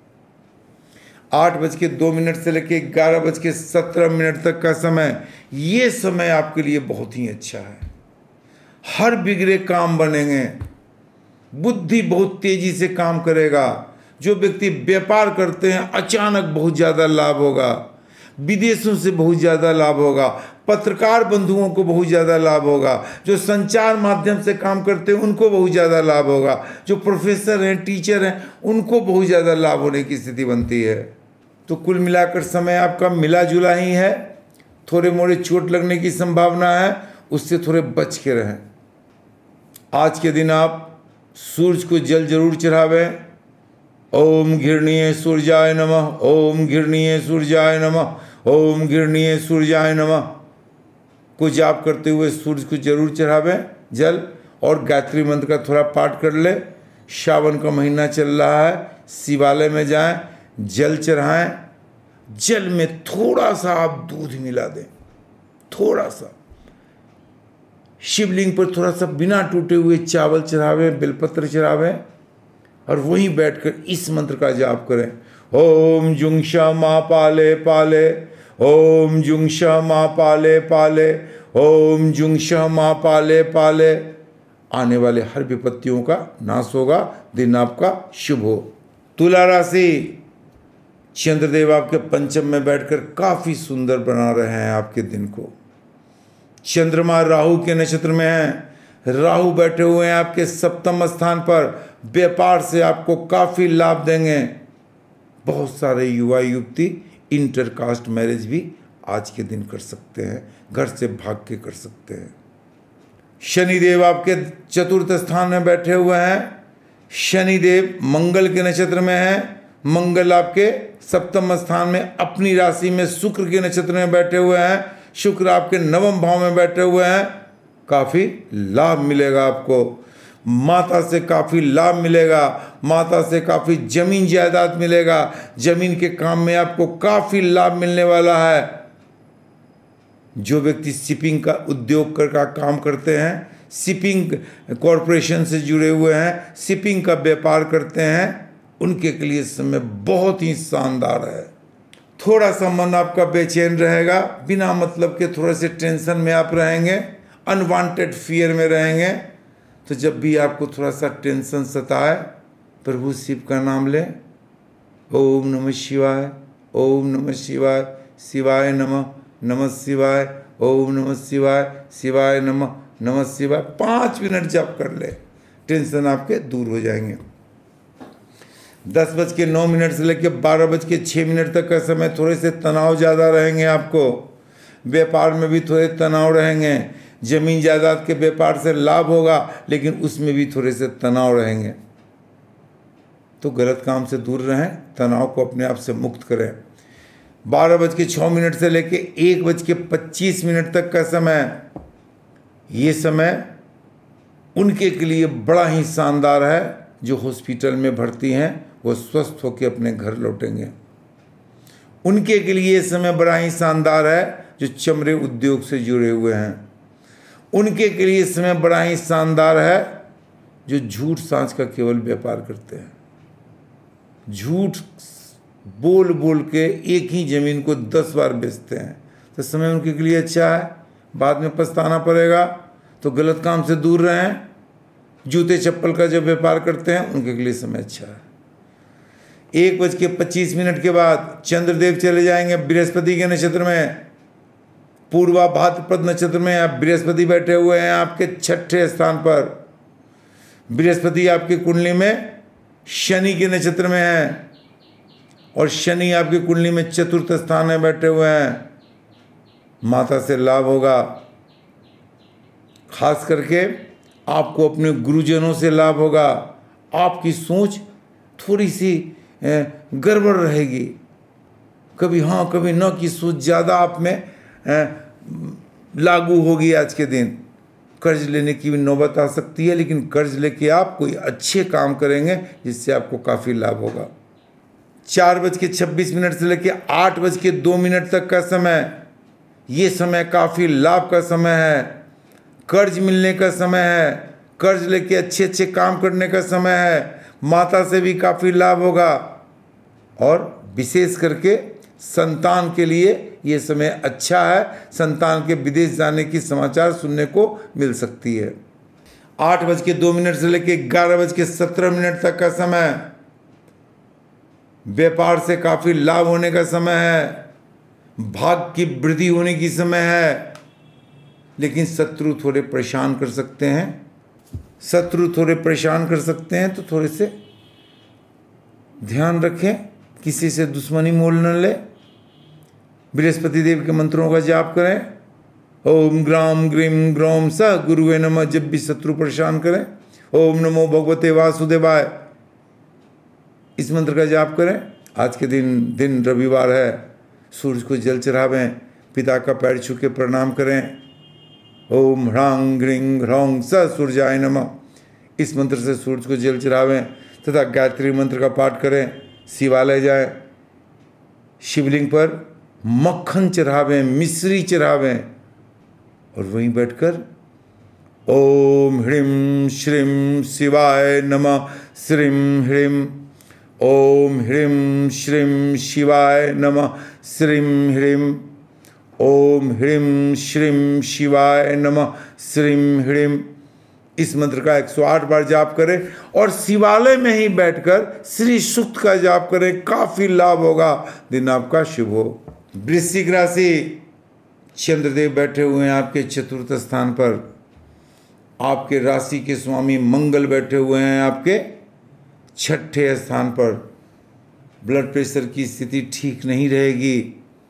8:02 से लेकर 11:17 तक का समय, ये समय आपके लिए बहुत ही अच्छा है। हर बिगड़े काम बनेंगे। बुद्धि बहुत तेजी से काम करेगा। जो व्यक्ति व्यापार करते हैं, अचानक बहुत ज़्यादा लाभ होगा। विदेशों से बहुत ज़्यादा लाभ होगा। पत्रकार बंधुओं को बहुत ज़्यादा लाभ होगा। जो संचार माध्यम से काम करते हैं, उनको बहुत ज़्यादा लाभ होगा। जो प्रोफेसर हैं, टीचर हैं, उनको बहुत ज़्यादा लाभ होने की स्थिति बनती है। तो कुल मिलाकर समय आपका मिला जुला ही है। थोड़े मोड़े चोट लगने की संभावना है, उससे थोड़े बच के रहें। आज के दिन आप सूर्य को जल जरूर चढ़ावें। ओम घृणीय सूर्याय नमः, ओम घृणीय सूर्याय नमः, ओम घृणीय सूर्याय नमः को जाप करते हुए सूर्य को जरूर चढ़ावें जल। और गायत्री मंत्र का थोड़ा पाठ कर ले। सावन का महीना चल रहा है, शिवालय में जाएं, जल चढ़ाएं। जल में थोड़ा सा आप दूध मिला दें, थोड़ा सा। शिवलिंग पर थोड़ा सा बिना टूटे हुए चावल चढ़ावें, बेलपत्र चढ़ावें, और वहीं बैठकर इस मंत्र का जाप करें। ओम जुंग श मा पाले पाले, ओम जुंग श मा पाले पाले, ओम जुंग श मा पाले पाले। आने वाले हर विपत्तियों का नाश होगा। दिन आपका शुभ हो। तुला राशि, चंद्रदेव आपके पंचम में बैठकर काफ़ी सुंदर बना रहे हैं आपके दिन को। चंद्रमा राहु के नक्षत्र में है। राहु बैठे हुए हैं आपके सप्तम स्थान पर। व्यापार से आपको काफ़ी लाभ देंगे। बहुत सारे युवा युवती इंटरकास्ट मैरिज भी आज के दिन कर सकते हैं। घर से भाग के कर सकते हैं। शनिदेव आपके चतुर्थ स्थान में बैठे हुए हैं। शनिदेव मंगल के नक्षत्र में हैं, मंगल आपके सप्तम स्थान में अपनी राशि में शुक्र के नक्षत्र में बैठे हुए हैं। शुक्र आपके नवम भाव में बैठे हुए हैं। काफी लाभ मिलेगा आपको, माता से काफी लाभ मिलेगा, माता से काफी जमीन जायदाद मिलेगा, जमीन के काम में आपको काफी लाभ मिलने वाला है। जो व्यक्ति शिपिंग का उद्योग का काम करते हैं, शिपिंग कॉरपोरेशन से जुड़े हुए हैं, शिपिंग का व्यापार करते हैं, उनके लिए समय बहुत ही शानदार है। थोड़ा सा मन आपका बेचैन रहेगा, बिना मतलब के थोड़े से टेंशन में आप रहेंगे, अनवांटेड फियर में रहेंगे। तो जब भी आपको थोड़ा सा टेंशन सताए, प्रभु शिव का नाम लें। ओम नमः शिवाय, ओम नमः शिवाय, शिवाय नमः, नमः शिवाय, ओम नमः शिवाय, शिवाय नमः, नमः शिवाय। 5 मिनट जप कर ले, टेंशन आपके दूर हो जाएंगे। 10:09 से लेकर 12:06 तक का समय थोड़े से तनाव ज़्यादा रहेंगे आपको। व्यापार में भी थोड़े तनाव रहेंगे। जमीन जायदाद के व्यापार से लाभ होगा, लेकिन उसमें भी थोड़े से तनाव रहेंगे। तो गलत काम से दूर रहें, तनाव को अपने आप से मुक्त करें। 12:06 से लेकर 1:25 तक का समय, ये समय उनके लिए बड़ा ही शानदार है। जो हॉस्पिटल में भर्ती हैं वो स्वस्थ होकर अपने घर लौटेंगे। उनके लिए ये समय बड़ा ही शानदार है जो चमड़े उद्योग से जुड़े हुए हैं। उनके लिए समय बड़ा ही शानदार है जो झूठ सांच का केवल व्यापार करते हैं। झूठ बोल बोल के एक ही जमीन को 10 बार बेचते हैं। तो समय उनके लिए अच्छा है, बाद में पछताना पड़ेगा। तो गलत काम से दूर रहें। जूते चप्पल का जो व्यापार करते हैं उनके लिए समय अच्छा है। 1:25 के बाद चंद्रदेव चले जाएंगे बृहस्पति के नक्षत्र में। पूर्वा भाद्रपद नक्षत्र में आप बृहस्पति बैठे हुए हैं आपके 6ठे स्थान पर। बृहस्पति आपकी कुंडली में शनि के नक्षत्र में है और शनि आपकी कुंडली में 4th स्थान में बैठे हुए हैं। माता से लाभ होगा, खास करके आपको अपने गुरुजनों से लाभ होगा। आपकी सोच थोड़ी सी गड़बड़ रहेगी, कभी हाँ कभी न की सोच ज़्यादा आप में लागू होगी। आज के दिन कर्ज लेने की भी नौबत आ सकती है, लेकिन कर्ज लेके आप कोई अच्छे काम करेंगे जिससे आपको काफ़ी लाभ होगा। 4:26 से लेकर 8:02 तक का समय, ये समय काफ़ी लाभ का समय है। कर्ज मिलने का समय है, कर्ज लेके अच्छे अच्छे काम करने का समय है। माता से भी काफ़ी लाभ होगा और विशेष करके संतान के लिए ये समय अच्छा है। संतान के विदेश जाने की समाचार सुनने को मिल सकती है। 8:02 से लेकर 11:17 तक का समय व्यापार से काफ़ी लाभ होने का समय है। भाग की वृद्धि होने की समय है, लेकिन शत्रु थोड़े परेशान कर सकते हैं। शत्रु थोड़े परेशान कर सकते हैं, तो थोड़े से ध्यान रखें, किसी से दुश्मनी मोल न ले। बृहस्पति देव के मंत्रों का जाप करें। ओम ग्राम ग्रीम ग्रोम स गुरुवे नमः। जब भी शत्रु परेशान करें, ओम नमो भगवते वासुदेवाय, इस मंत्र का जाप करें। आज के दिन रविवार है, सूर्य को जल चढ़ावें, पिता का पैर छू के प्रणाम करें। ओम ह्रांग ग्रीं ह्रौं स सूर्याय नमः, इस मंत्र से सूर्य को जल चढ़ावें तथा गायत्री मंत्र का पाठ करें। शिवालय जाएं, शिवलिंग पर मक्खन चढ़ावें, मिश्री चढ़ावें और वहीं बैठकर ओम ह्रीं श्रीं शिवाय नमः, श्रीं ह्रीं, ओम ह्रीं श्रीं शिवाय नमः, श्रीं ह्रीं, ओम ह्रीं श्रीं शिवाय नमः, श्रीं ह्रीं, इस मंत्र का 108 बार जाप करें और शिवालय में ही बैठकर श्री सूक्त का जाप करें। काफ़ी लाभ होगा, दिन आपका शुभ हो। वृश्चिक राशि, चंद्रदेव बैठे हुए हैं आपके 4th स्थान पर। आपके राशि के स्वामी मंगल बैठे हुए हैं आपके 6ठे स्थान पर। ब्लड प्रेशर की स्थिति ठीक नहीं रहेगी।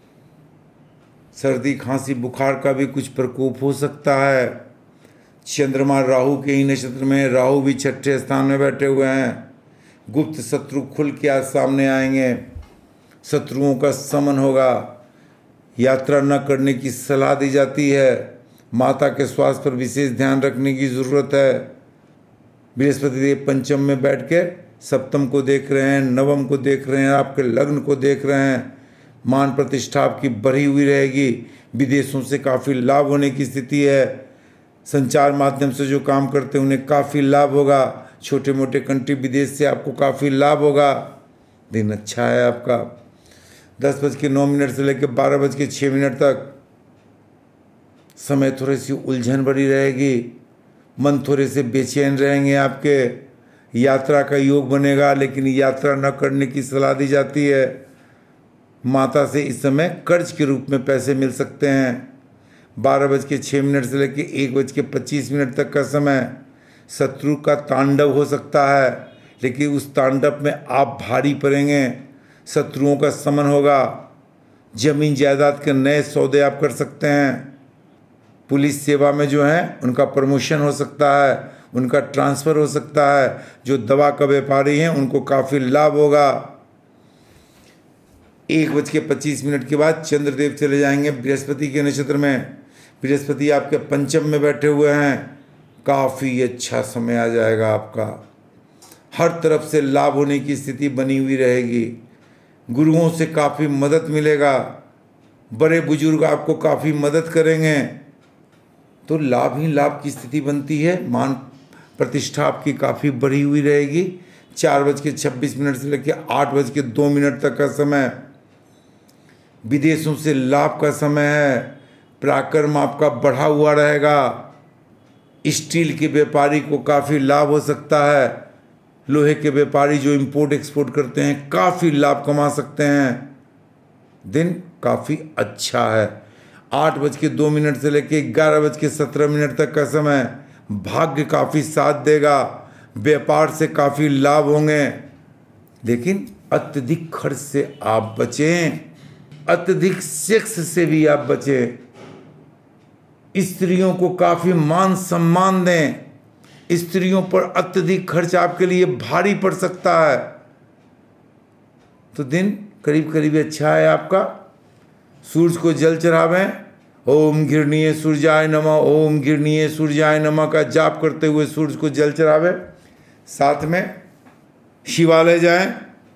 सर्दी खांसी बुखार का भी कुछ प्रकोप हो सकता है। चंद्रमा राहु के ही नक्षत्र में, राहु भी 6ठे स्थान में बैठे हुए हैं। गुप्त शत्रु खुल के आज सामने आएंगे, शत्रुओं का शमन होगा। यात्रा न करने की सलाह दी जाती है। माता के स्वास्थ्य पर विशेष ध्यान रखने की ज़रूरत है। बृहस्पति देव पंचम में बैठ के सप्तम को देख रहे हैं, नवम को देख रहे हैं, आपके लग्न को देख रहे हैं। मान प्रतिष्ठा आपकी बढ़ी हुई रहेगी। विदेशों से काफ़ी लाभ होने की स्थिति है। संचार माध्यम से जो काम करते हैं उन्हें काफ़ी लाभ होगा। छोटे मोटे कंट्री विदेश से आपको काफ़ी लाभ होगा। दिन अच्छा है आपका। 10:09 से लेकर 12:06 तक समय थोड़ी सी उलझन भरी रहेगी। मन थोड़े से बेचैन रहेंगे आपके। यात्रा का योग बनेगा, लेकिन यात्रा न करने की सलाह दी जाती है। माता से इस समय कर्ज के रूप में पैसे मिल सकते हैं। 12:06 से लेकर 1:25 तक का समय शत्रु का तांडव हो सकता है, लेकिन उस तांडव में आप भारी पड़ेंगे। शत्रुओं का शमन होगा। जमीन जायदाद के नए सौदे आप कर सकते हैं। पुलिस सेवा में जो है उनका प्रमोशन हो सकता है, उनका ट्रांसफ़र हो सकता है। जो दवा का व्यापारी हैं उनको काफ़ी लाभ होगा। 1:25 के बाद चंद्रदेव चले जाएंगे बृहस्पति के नक्षत्र में। बृहस्पति आपके पंचम में बैठे हुए हैं। काफ़ी अच्छा समय आ जाएगा आपका। हर तरफ से लाभ होने की स्थिति बनी हुई रहेगी। गुरुओं से काफ़ी मदद मिलेगा। बड़े बुजुर्ग आपको काफ़ी मदद करेंगे, तो लाभ ही लाभ की स्थिति बनती है। मान प्रतिष्ठा आपकी काफ़ी बढ़ी हुई रहेगी। 4:26 से लेकर 8:02 तक का समय विदेशों से लाभ का समय है। पराक्रम आपका बढ़ा हुआ रहेगा। स्टील के व्यापारी को काफ़ी लाभ हो सकता है। लोहे के व्यापारी जो इंपोर्ट एक्सपोर्ट करते हैं काफ़ी लाभ कमा सकते हैं। दिन काफ़ी अच्छा है। 8:02 से लेकर 11:17 तक का समय भाग्य काफ़ी साथ देगा। व्यापार से काफ़ी लाभ होंगे, लेकिन अत्यधिक खर्च से आप बचें। अत्यधिक सेक्स से भी आप बचें। स्त्रियों को काफ़ी मान सम्मान दें। स्त्रियों पर अत्यधिक खर्च आपके लिए भारी पड़ सकता है। तो दिन करीब करीब अच्छा है आपका। सूरज को जल चढ़ावें। ओम घृणीय सूर्याय नमः, ओम घृणीय सूर्याय नमः का जाप करते हुए सूरज को जल चढ़ावें। साथ में शिवालय जाएं,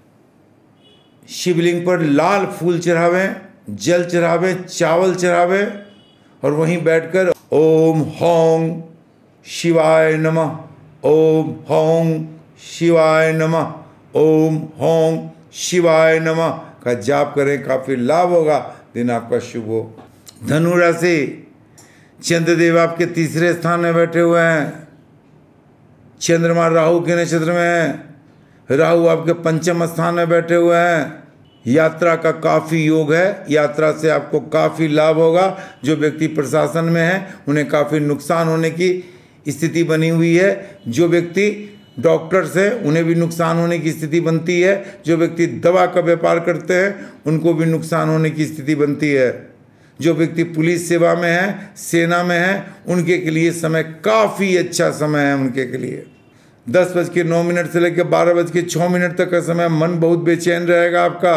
शिवलिंग पर लाल फूल चढ़ावें, जल चढ़ावें, चावल चढ़ावें और वहीं बैठकर ओम हौं शिवाय नमः, ओम हौं शिवाय नमः, ओम हौं शिवाय नमः का जाप करें। काफ़ी लाभ होगा। दिन आपका शुभ हो। धनु राशि, चंद्रदेव आपके तीसरे स्थान में बैठे हुए हैं। चंद्रमा राहु के नक्षत्र में है। राहु आपके पंचम स्थान में बैठे हुए हैं। यात्रा का काफ़ी योग है। यात्रा से आपको काफ़ी लाभ होगा। जो व्यक्ति प्रशासन में है उन्हें काफ़ी नुकसान होने की स्थिति बनी हुई है। जो व्यक्ति डॉक्टर्स हैं उन्हें भी नुकसान होने की स्थिति बनती है। जो व्यक्ति दवा का व्यापार करते हैं उनको भी नुकसान होने की स्थिति बनती है। जो व्यक्ति पुलिस सेवा में है, सेना में है, उनके के लिए समय काफ़ी अच्छा समय है। उनके के लिए 10:09 से लेकर 12:06 तक का समय मन बहुत बेचैन रहेगा आपका।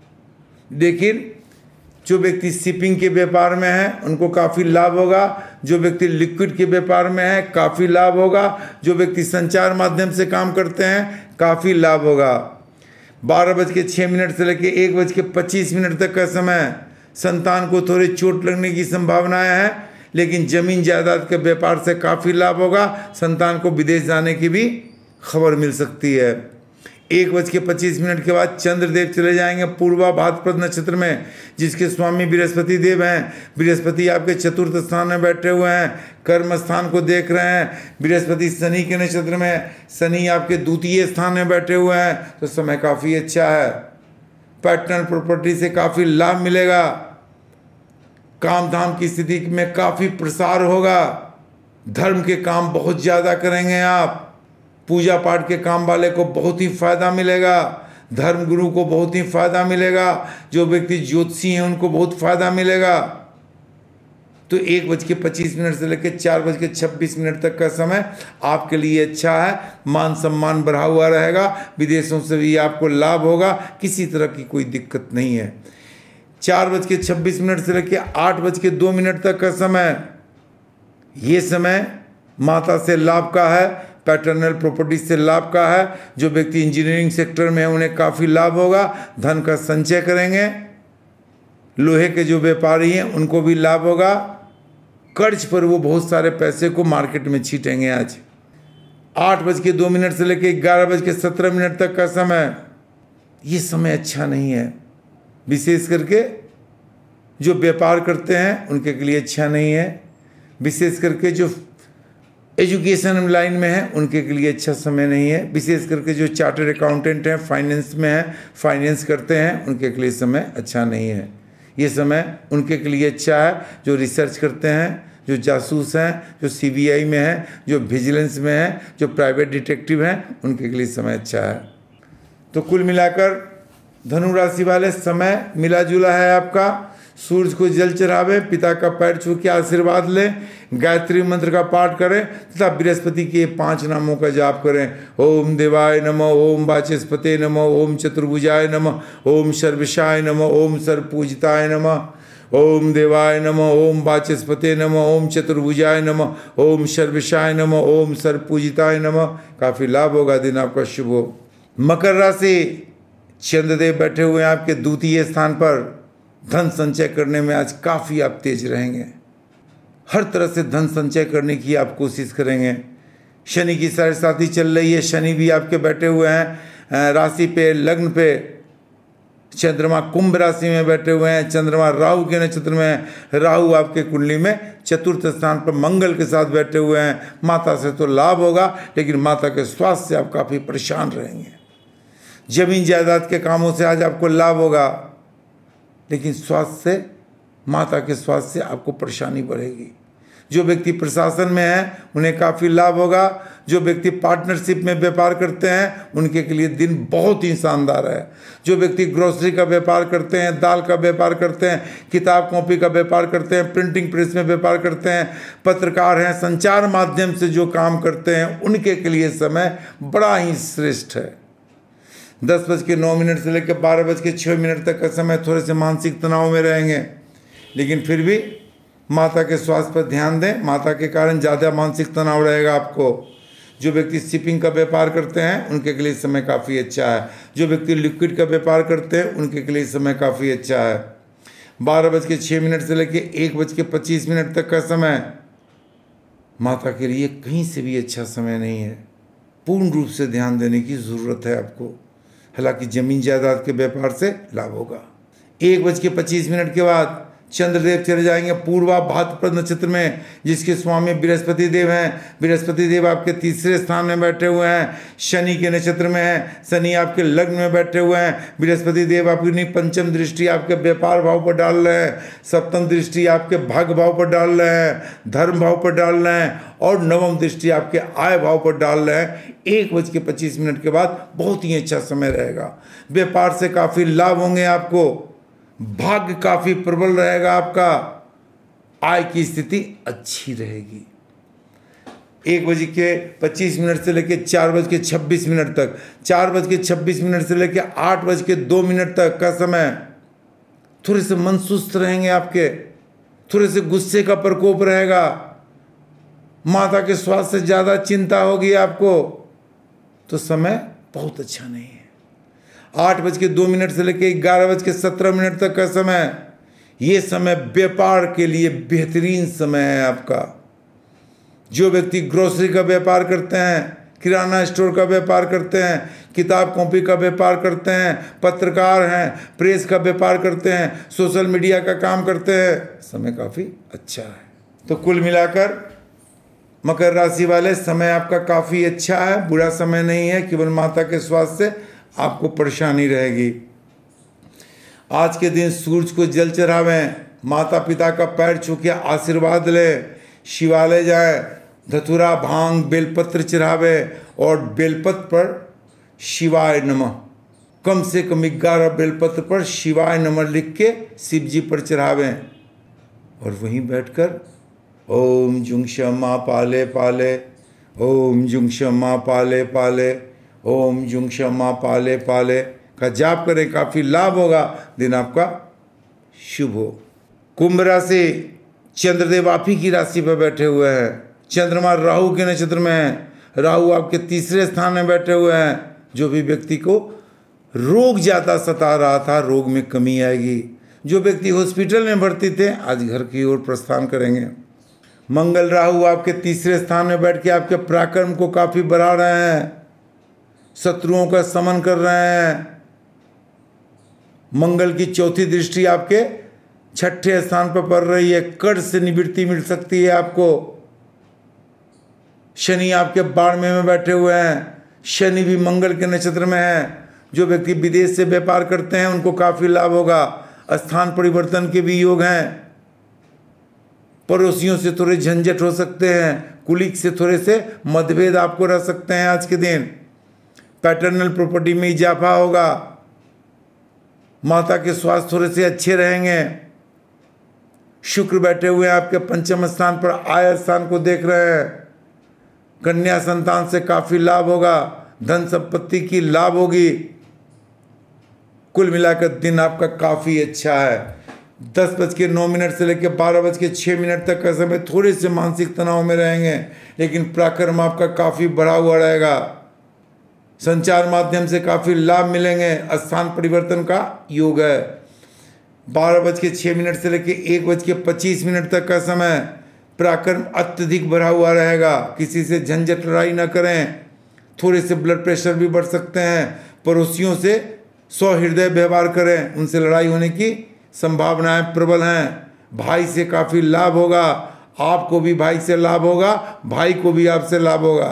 लेकिन जो व्यक्ति शिपिंग के व्यापार में है उनको काफ़ी लाभ होगा। जो व्यक्ति लिक्विड के व्यापार में है काफ़ी लाभ होगा। जो व्यक्ति संचार माध्यम से काम करते हैं काफ़ी लाभ होगा। 12:06 से लेकर 1:25 तक का समय संतान को थोड़ी चोट लगने की संभावनाएं है, लेकिन जमीन जायदाद के व्यापार से काफ़ी लाभ होगा। संतान को विदेश जाने की भी खबर मिल सकती है। 1:25 के बाद चंद्रदेव चले जाएंगे पूर्वा भाद्रपद नक्षत्र में, जिसके स्वामी बृहस्पति देव हैं। बृहस्पति आपके चतुर्थ स्थान में बैठे हुए हैं। कर्म स्थान को देख रहे हैं। बृहस्पति शनि के नक्षत्र में, शनि आपके द्वितीय स्थान में बैठे हुए हैं। तो समय काफ़ी अच्छा है। पैटर्नल प्रॉपर्टी से काफ़ी लाभ मिलेगा। काम धाम की स्थिति में काफ़ी प्रसार होगा। धर्म के काम बहुत ज़्यादा करेंगे आप। पूजा पाठ के काम वाले को बहुत ही फायदा मिलेगा। धर्म गुरु को बहुत ही फायदा मिलेगा। जो व्यक्ति ज्योतिषी हैं उनको बहुत फायदा मिलेगा। तो 1:25 से लेकर 4:26 तक का समय आपके लिए अच्छा है। मान सम्मान बढ़ा हुआ रहेगा, विदेशों से भी आपको लाभ होगा, किसी तरह की कोई दिक्कत नहीं है। 4:26 से लेकर 8:02 तक का समय, ये समय माता से लाभ का है, पैटर्नल प्रॉपर्टी से लाभ का है। जो व्यक्ति इंजीनियरिंग सेक्टर में है उन्हें काफ़ी लाभ होगा, धन का संचय करेंगे। लोहे के जो व्यापारी हैं उनको भी लाभ होगा। कर्ज पर वो बहुत सारे पैसे को मार्केट में छीटेंगे। आज 8:02 से लेकर 11:17 तक का समय, ये समय अच्छा नहीं है। विशेष करके जो व्यापार करते हैं उनके लिए अच्छा नहीं है। विशेष करके जो एजुकेशन लाइन में है उनके लिए अच्छा समय नहीं है। विशेष करके जो चार्टर्ड अकाउंटेंट हैं, फाइनेंस में हैं, फाइनेंस करते हैं, उनके लिए समय अच्छा नहीं है। ये समय उनके लिए अच्छा है जो रिसर्च करते हैं, जो जासूस हैं, जो सीबीआई में हैं, जो विजिलेंस में हैं, जो प्राइवेट डिटेक्टिव हैं, उनके लिए समय अच्छा है। तो कुल मिलाकर धनु राशि वाले समय मिला जुला है आपका। सूर्य को जल चढ़ावे, पिता का पैर छू के आशीर्वाद लें, गायत्री मंत्र का पाठ करें तथा बृहस्पति के 5 नामों का जाप करें। ओम देवाय नमः, ओम वाचस्पते नमः, ओम चतुर्भुजाय नमः, ओम सर्वशाय नमः, ओम सर्वपूजिताय नमः। ओम देवाय नमः, ओम वाचस्पते नमः, ओम चतुर्भुजाय नमः, ओम सर्वशाय नमः, ओम सर्वपूजिताय नमः। काफ़ी लाभ होगा, दिन आपका शुभ हो। मकर राशि, चंद्रदेव बैठे हुए हैं आपके द्वितीय स्थान पर। धन संचय करने में आज काफ़ी आप तेज रहेंगे। हर तरह से धन संचय करने की आप कोशिश करेंगे। शनि की साढ़ेसाती चल रही है, शनि भी आपके बैठे हुए हैं राशि पे, लग्न पे। चंद्रमा कुंभ राशि में बैठे हुए हैं, चंद्रमा राहु के नक्षत्र में है। राहु आपके कुंडली में चतुर्थ स्थान पर मंगल के साथ बैठे हुए हैं। माता से तो लाभ होगा, लेकिन माता के स्वास्थ्य से आप काफ़ी परेशान रहेंगे। जमीन जायदाद के कामों से आज आपको लाभ होगा, लेकिन स्वास्थ्य से, माता के स्वास्थ्य से आपको परेशानी बढ़ेगी। जो व्यक्ति प्रशासन में है उन्हें काफ़ी लाभ होगा। जो व्यक्ति पार्टनरशिप में व्यापार करते हैं उनके लिए दिन बहुत ही शानदार है। जो व्यक्ति ग्रोसरी का व्यापार करते हैं, दाल का व्यापार करते हैं, किताब कॉपी का व्यापार करते हैं, प्रिंटिंग प्रेस में व्यापार करते हैं, पत्रकार हैं, संचार माध्यम से जो काम करते हैं, उनके लिए समय बड़ा ही श्रेष्ठ है। 10:09 से लेकर 12:06 तक का समय थोड़े से मानसिक तनाव में रहेंगे, लेकिन फिर भी माता के स्वास्थ्य पर ध्यान दें। माता के कारण ज़्यादा मानसिक तनाव रहेगा आपको। जो व्यक्ति शिपिंग का व्यापार करते हैं उनके लिए समय काफ़ी अच्छा है। जो व्यक्ति लिक्विड का व्यापार करते हैं उनके लिए समय काफ़ी अच्छा है। 12:06 से लेकर 1:25 तक का समय माता के लिए कहीं से भी अच्छा समय नहीं है। पूर्ण रूप से ध्यान देने की ज़रूरत है आपको। हालांकि जमीन जायदाद के व्यापार से लाभ होगा। 1:25 के बाद चंद्रदेव चले जाएंगे पूर्वा भाद्रपद नक्षत्र में, जिसके स्वामी बृहस्पति देव हैं। बृहस्पति देव आपके तीसरे स्थान में बैठे हुए हैं, शनि के नक्षत्र में है। शनि आपके लग्न में बैठे हुए हैं। बृहस्पति देव अपनी पंचम दृष्टि आपके व्यापार भाव पर डाल रहे हैं, सप्तम दृष्टि आपके भाग्य भाव पर डाल रहे हैं, धर्म भाव पर डाल रहे हैं, और नवम दृष्टि आपके आय भाव पर डाल रहे हैं। 1:25 के बाद बहुत ही अच्छा समय रहेगा। व्यापार से काफ़ी लाभ होंगे आपको। भाग्य काफ़ी प्रबल रहेगा आपका। आय की स्थिति अच्छी रहेगी। 1:25 से लेकर 4:26 तक, 4:26 से लेकर 8:02 तक का समय थोड़े से मन सुस्त रहेंगे आपके। थोड़े से गुस्से का प्रकोप रहेगा। माता के स्वास्थ्य से ज़्यादा चिंता होगी आपको, तो समय बहुत अच्छा नहीं है। 8:02 से लेकर 11:17 तक का समय, ये समय व्यापार के लिए बेहतरीन समय है आपका। जो व्यक्ति ग्रोसरी का व्यापार करते हैं, किराना स्टोर का व्यापार करते हैं, किताब कॉपी का व्यापार करते हैं, पत्रकार हैं, प्रेस का व्यापार करते हैं, सोशल मीडिया का काम करते हैं, समय काफ़ी अच्छा है। तो कुल मिलाकर मकर राशि वाले समय आपका काफ़ी अच्छा है, बुरा समय नहीं है। केवल माता के स्वास्थ्य से आपको परेशानी रहेगी। आज के दिन सूरज को जल चढ़ावें, माता पिता का पैर छू के आशीर्वाद लें, शिवालय जाएं, धतूरा भांग बेलपत्र चढ़ावे और बेलपत्र पर शिवाय नमः, कम से कम 11 बेलपत्र पर शिवाय नमः लिख के शिव जी पर चढ़ावें। और वहीं बैठकर ओम जुंग शमा पाले पाले, ओम जुंग शमा पाले पाले, ओम जुंग शमा पाले पाले का जाप करें, काफ़ी लाभ होगा, दिन आपका शुभ हो। कुंभ राशि, चंद्रदेव आप ही की राशि पर बैठे हुए हैं। चंद्रमा राहु के नक्षत्र में है। राहु आपके तीसरे स्थान में बैठे हुए हैं। जो भी व्यक्ति को रोग ज़्यादा सता रहा था, रोग में कमी आएगी। जो व्यक्ति हॉस्पिटल में भर्ती थे, आज घर की ओर प्रस्थान करेंगे। मंगल राहु आपके तीसरे स्थान में बैठ के आपके पराक्रम को काफ़ी बढ़ा रहे हैं, शत्रुओं का समन कर रहे हैं। मंगल की चौथी दृष्टि आपके छठे स्थान पर पड़ रही है, कर्ज से निवृत्ति मिल सकती है आपको। शनि आपके 12वें में बैठे हुए हैं। शनि भी मंगल के नक्षत्र में है। जो व्यक्ति विदेश से व्यापार करते हैं उनको काफ़ी लाभ होगा। स्थान परिवर्तन के भी योग हैं। पड़ोसियों से थोड़े झंझट हो सकते हैं। कुलीग से थोड़े से मतभेद आपको रह सकते हैं आज के दिन। पैटर्नल प्रॉपर्टी में इजाफा होगा। माता के स्वास्थ्य थोड़े से अच्छे रहेंगे। शुक्र बैठे हुए हैं आपके पंचम स्थान पर, आय स्थान को देख रहे हैं। कन्या संतान से काफ़ी लाभ होगा। धन संपत्ति की लाभ होगी। कुल मिलाकर दिन आपका काफ़ी अच्छा है। 10:09 से लेकर 12:06 तक का समय थोड़े से मानसिक तनाव में रहेंगे, लेकिन पराक्रम आपका काफ़ी बढ़ा हुआ रहेगा। संचार माध्यम से काफ़ी लाभ मिलेंगे। स्थान परिवर्तन का योग है। 12:06 से लेकर 1:25 तक का समय पराक्रम अत्यधिक बढ़ा हुआ रहेगा। किसी से झंझट लड़ाई न करें। थोड़े से ब्लड प्रेशर भी बढ़ सकते हैं। पड़ोसियों से सौहृदय व्यवहार करें, उनसे लड़ाई होने की संभावनाएं प्रबल हैं। भाई से काफ़ी लाभ होगा। आपको भी भाई से लाभ होगा, भाई को भी आपसे लाभ होगा।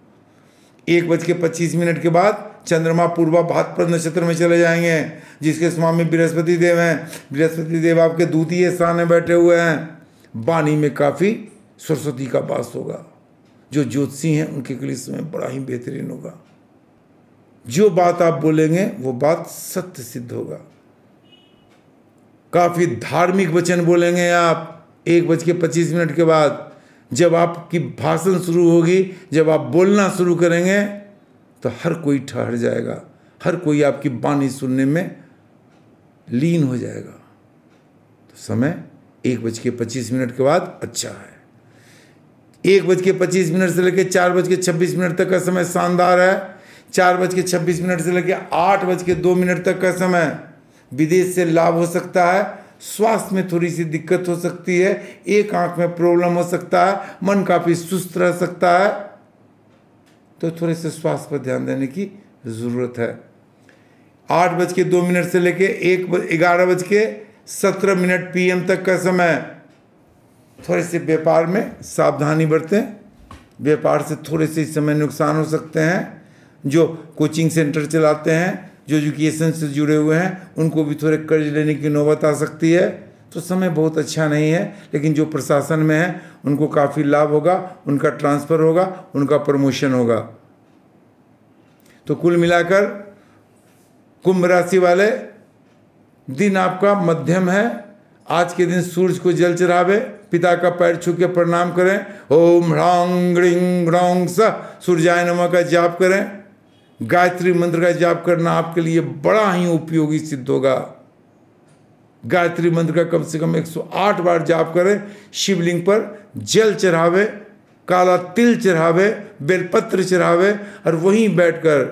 1:25 के बाद चंद्रमा पूर्वा भाद्रपद नक्षत्र में चले जाएंगे, जिसके स्वामी बृहस्पति देव हैं। बृहस्पति देव आपके द्वितीय स्थान में बैठे हुए हैं। वाणी में काफ़ी सरस्वती का वास होगा। जो ज्योतिषी हैं उनके लिए समय बड़ा ही बेहतरीन होगा। जो बात आप बोलेंगे वो बात सत्य सिद्ध होगा। काफ़ी धार्मिक वचन बोलेंगे आप 1:25 के बाद। जब आपकी भाषण शुरू होगी, जब आप बोलना शुरू करेंगे, तो हर कोई ठहर जाएगा। हर कोई आपकी वाणी सुनने में लीन हो जाएगा। तो समय 1:25 के बाद अच्छा है। 1:25 से लेकर 4:26 तक का समय शानदार है। 4:26 से लेकर 8:02 तक का समय विदेश से लाभ हो सकता है। स्वास्थ्य में थोड़ी सी दिक्कत हो सकती है। एक आंख में प्रॉब्लम हो सकता है। मन काफ़ी सुस्त रह सकता है। तो थोड़े से स्वास्थ्य पर ध्यान देने की ज़रूरत है। 8:02 से लेकर 11:17 PM तक का समय थोड़े से व्यापार में सावधानी बरतें। व्यापार से थोड़े से इस समय नुकसान हो सकते हैं। जो कोचिंग सेंटर चलाते हैं, जो एजुकेशन से जुड़े हुए हैं, उनको भी थोड़े कर्ज लेने की नौबत आ सकती है। तो समय बहुत अच्छा नहीं है। लेकिन जो प्रशासन में है उनको काफ़ी लाभ होगा। उनका ट्रांसफ़र होगा, उनका प्रमोशन होगा। तो कुल मिलाकर कुंभ राशि वाले, दिन आपका मध्यम है। आज के दिन सूर्य को जल चढ़ावे, पिता का पैर छू के प्रणाम करें। ओम ह्रांग ग्रीं ह्रांग स सूर्याय नमः का जाप करें। गायत्री मंत्र का जाप करना आपके लिए बड़ा ही उपयोगी सिद्ध होगा। गायत्री मंत्र का कम से कम 108 बार जाप करें। शिवलिंग पर जल चढ़ावे, काला तिल चढ़ावे, बेलपत्र चढ़ावे और वहीं बैठकर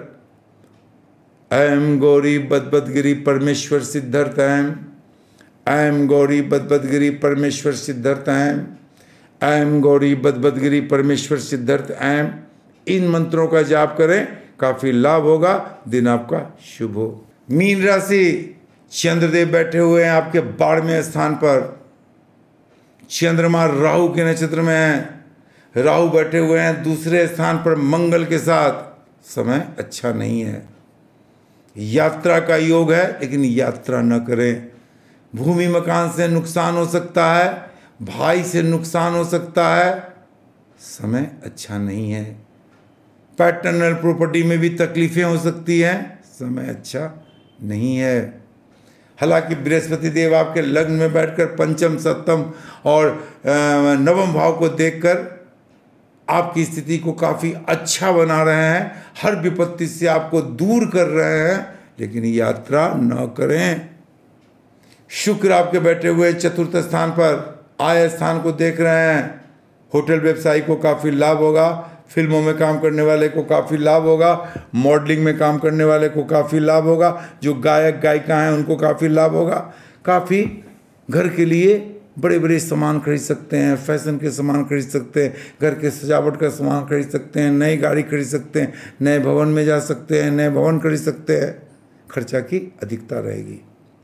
ऐम गौरी बदबदगिरी परमेश्वर सिद्धर्थ ऐम, ऐम गौरी बदबदगिरी परमेश्वर सिद्धर्थ ऐम, ऐम गौरी बदबदगिरी परमेश्वर सिद्धर्थ ऐम, इन मंत्रों का जाप करें, काफ़ी लाभ होगा। दिन आपका शुभ हो। मीन राशि, चंद्रदेव बैठे हुए हैं आपके 12वें स्थान पर। चंद्रमा राहु के नक्षत्र में है। राहु बैठे हुए हैं दूसरे स्थान पर मंगल के साथ। समय अच्छा नहीं है। यात्रा का योग है, लेकिन यात्रा न करें। भूमि मकान से नुकसान हो सकता है। भाई से नुकसान हो सकता है। समय अच्छा नहीं है। पैटर्नल प्रॉपर्टी में भी तकलीफें हो सकती हैं। समय अच्छा नहीं है। हालांकि बृहस्पति देव आपके लग्न में बैठकर पंचम, सप्तम और नवम भाव को देखकर आपकी स्थिति को काफ़ी अच्छा बना रहे हैं, हर विपत्ति से आपको दूर कर रहे हैं, लेकिन यात्रा न करें। शुक्र आपके बैठे हुए चतुर्थ स्थान पर आय स्थान को देख रहे हैं। होटल व्यवसायी को काफ़ी लाभ होगा, फिल्मों में काम करने वाले को काफ़ी लाभ होगा, मॉडलिंग में काम करने वाले को काफ़ी लाभ होगा, जो गायक गायिका हैं उनको काफ़ी लाभ होगा। काफ़ी घर के लिए बड़े बड़े सामान खरीद सकते हैं, फैशन के सामान खरीद सकते हैं, घर के सजावट का सामान खरीद सकते हैं, नई गाड़ी खरीद सकते हैं, नए भवन में जा सकते हैं, नए भवन खरीद सकते हैं। खर्चा की अधिकता रहेगी।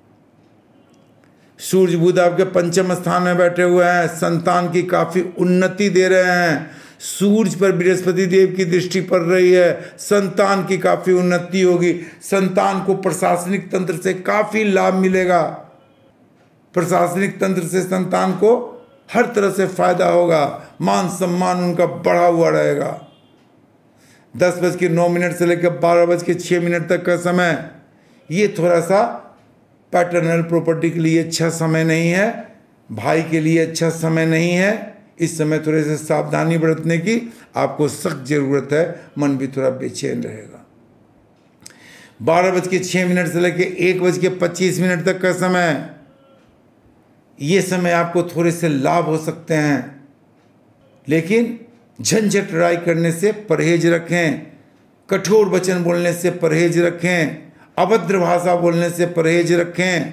सूर्य बुध आपके पंचम स्थान में बैठे हुए हैं, संतान की काफ़ी उन्नति दे रहे हैं। सूर्य पर बृहस्पति देव की दृष्टि पड़ रही है, संतान की काफ़ी उन्नति होगी। संतान को प्रशासनिक तंत्र से काफ़ी लाभ मिलेगा। प्रशासनिक तंत्र से संतान को हर तरह से फायदा होगा, मान सम्मान उनका बढ़ा हुआ रहेगा। 10:09 से लेकर 12:06 तक का समय ये थोड़ा सा पैटर्नल प्रॉपर्टी के लिए अच्छा समय नहीं है, भाई के लिए अच्छा समय नहीं है। इस समय थोड़े से सावधानी बरतने की आपको सख्त जरूरत है, मन भी थोड़ा बेचैन रहेगा। 12:06 से लेकर 1:25 तक का समय, ये समय आपको थोड़े से लाभ हो सकते हैं, लेकिन झंझट राय करने से परहेज रखें, कठोर वचन बोलने से परहेज रखें, अभद्र भाषा बोलने से परहेज रखें।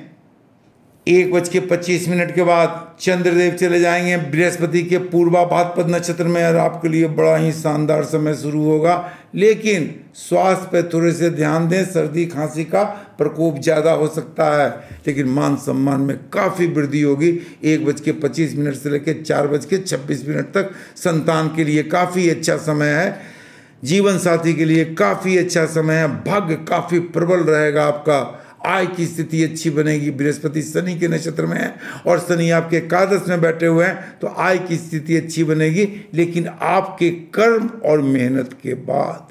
1:25 के बाद चंद्रदेव चले जाएंगे बृहस्पति के पूर्वा भाद्रपद नक्षत्र में, और आपके लिए बड़ा ही शानदार समय शुरू होगा। लेकिन स्वास्थ्य पर थोड़े से ध्यान दें, सर्दी खांसी का प्रकोप ज़्यादा हो सकता है, लेकिन मान सम्मान में काफ़ी वृद्धि होगी। 1:25 से लेकर 4:26 तक संतान के लिए काफ़ी अच्छा समय है, जीवन साथी के लिए काफ़ी अच्छा समय है, भाग्य काफ़ी प्रबल रहेगा आपका, आय की स्थिति अच्छी बनेगी। बृहस्पति शनि के नक्षत्र में है और शनि आपके एकादश में बैठे हुए हैं, तो आय की स्थिति अच्छी बनेगी, लेकिन आपके कर्म और मेहनत के बाद।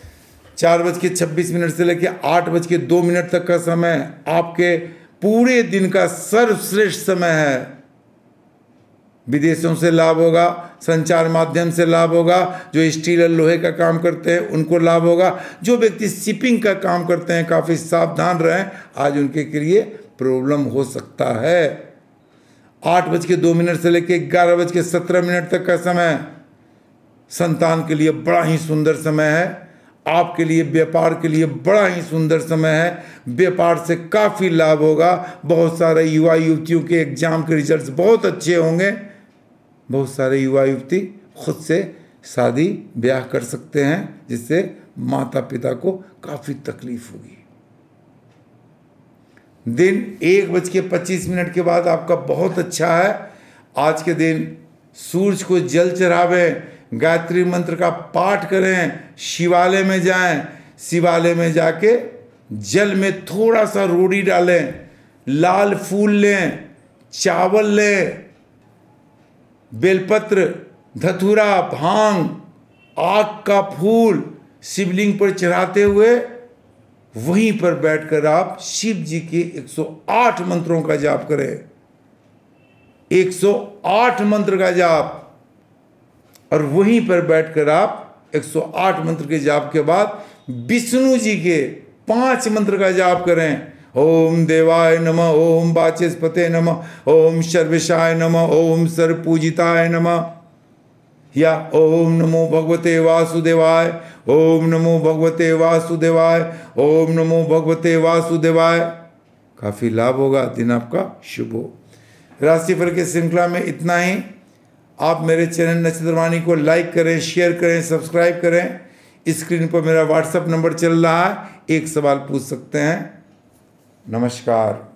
4:26 से लेकर 8:02 तक का समय आपके पूरे दिन का सर्वश्रेष्ठ समय है। विदेशों से लाभ होगा, संचार माध्यम से लाभ होगा, जो स्टील और लोहे का काम करते हैं उनको लाभ होगा, जो व्यक्ति शिपिंग का काम करते हैं काफ़ी सावधान रहें, आज उनके के लिए प्रॉब्लम हो सकता है। 8:02 से लेकर 11:17 तक का समय संतान के लिए बड़ा ही सुंदर समय है। आपके लिए व्यापार के लिए बड़ा ही सुंदर समय है, व्यापार से काफ़ी लाभ होगा। बहुत सारे युवा युवतियों के एग्जाम के रिजल्ट्स बहुत अच्छे होंगे। बहुत सारे युवा युवती खुद से शादी ब्याह कर सकते हैं, जिससे माता पिता को काफ़ी तकलीफ होगी। दिन 1:25 के बाद आपका बहुत अच्छा है। आज के दिन सूर्य को जल चढ़ावें, गायत्री मंत्र का पाठ करें, शिवालय में जाएं, शिवालय में जाके जल में थोड़ा सा रोड़ी डालें, लाल फूल लें, चावल लें, बेलपत्र, धतूरा, भांग, आग का फूल शिवलिंग पर चढ़ाते हुए वहीं पर बैठकर आप शिव जी के 108 मंत्रों का जाप करें। 108 मंत्र का जाप, और वहीं पर बैठकर आप 108 मंत्र के जाप के बाद विष्णु जी के 5 मंत्र का जाप करें। ओम देवाय नमः, ओम वाचस्पते नमः, ओम सर्वेशाय नमः, ओम सर्वपूजिताय नमः, या ओम नमो भगवते वासुदेवाय, ओम नमो भगवते वासुदेवाय, ओम नमो भगवते वासुदेवाय। काफ़ी लाभ होगा, दिन आपका शुभ हो। राशिफल की श्रृंखला में इतना ही। आप मेरे चैनल नक्षत्रवाणी को लाइक करें, शेयर करें, सब्सक्राइब करें। स्क्रीन पर मेरा व्हाट्सएप नंबर चल रहा है, एक सवाल पूछ सकते हैं। नमस्कार।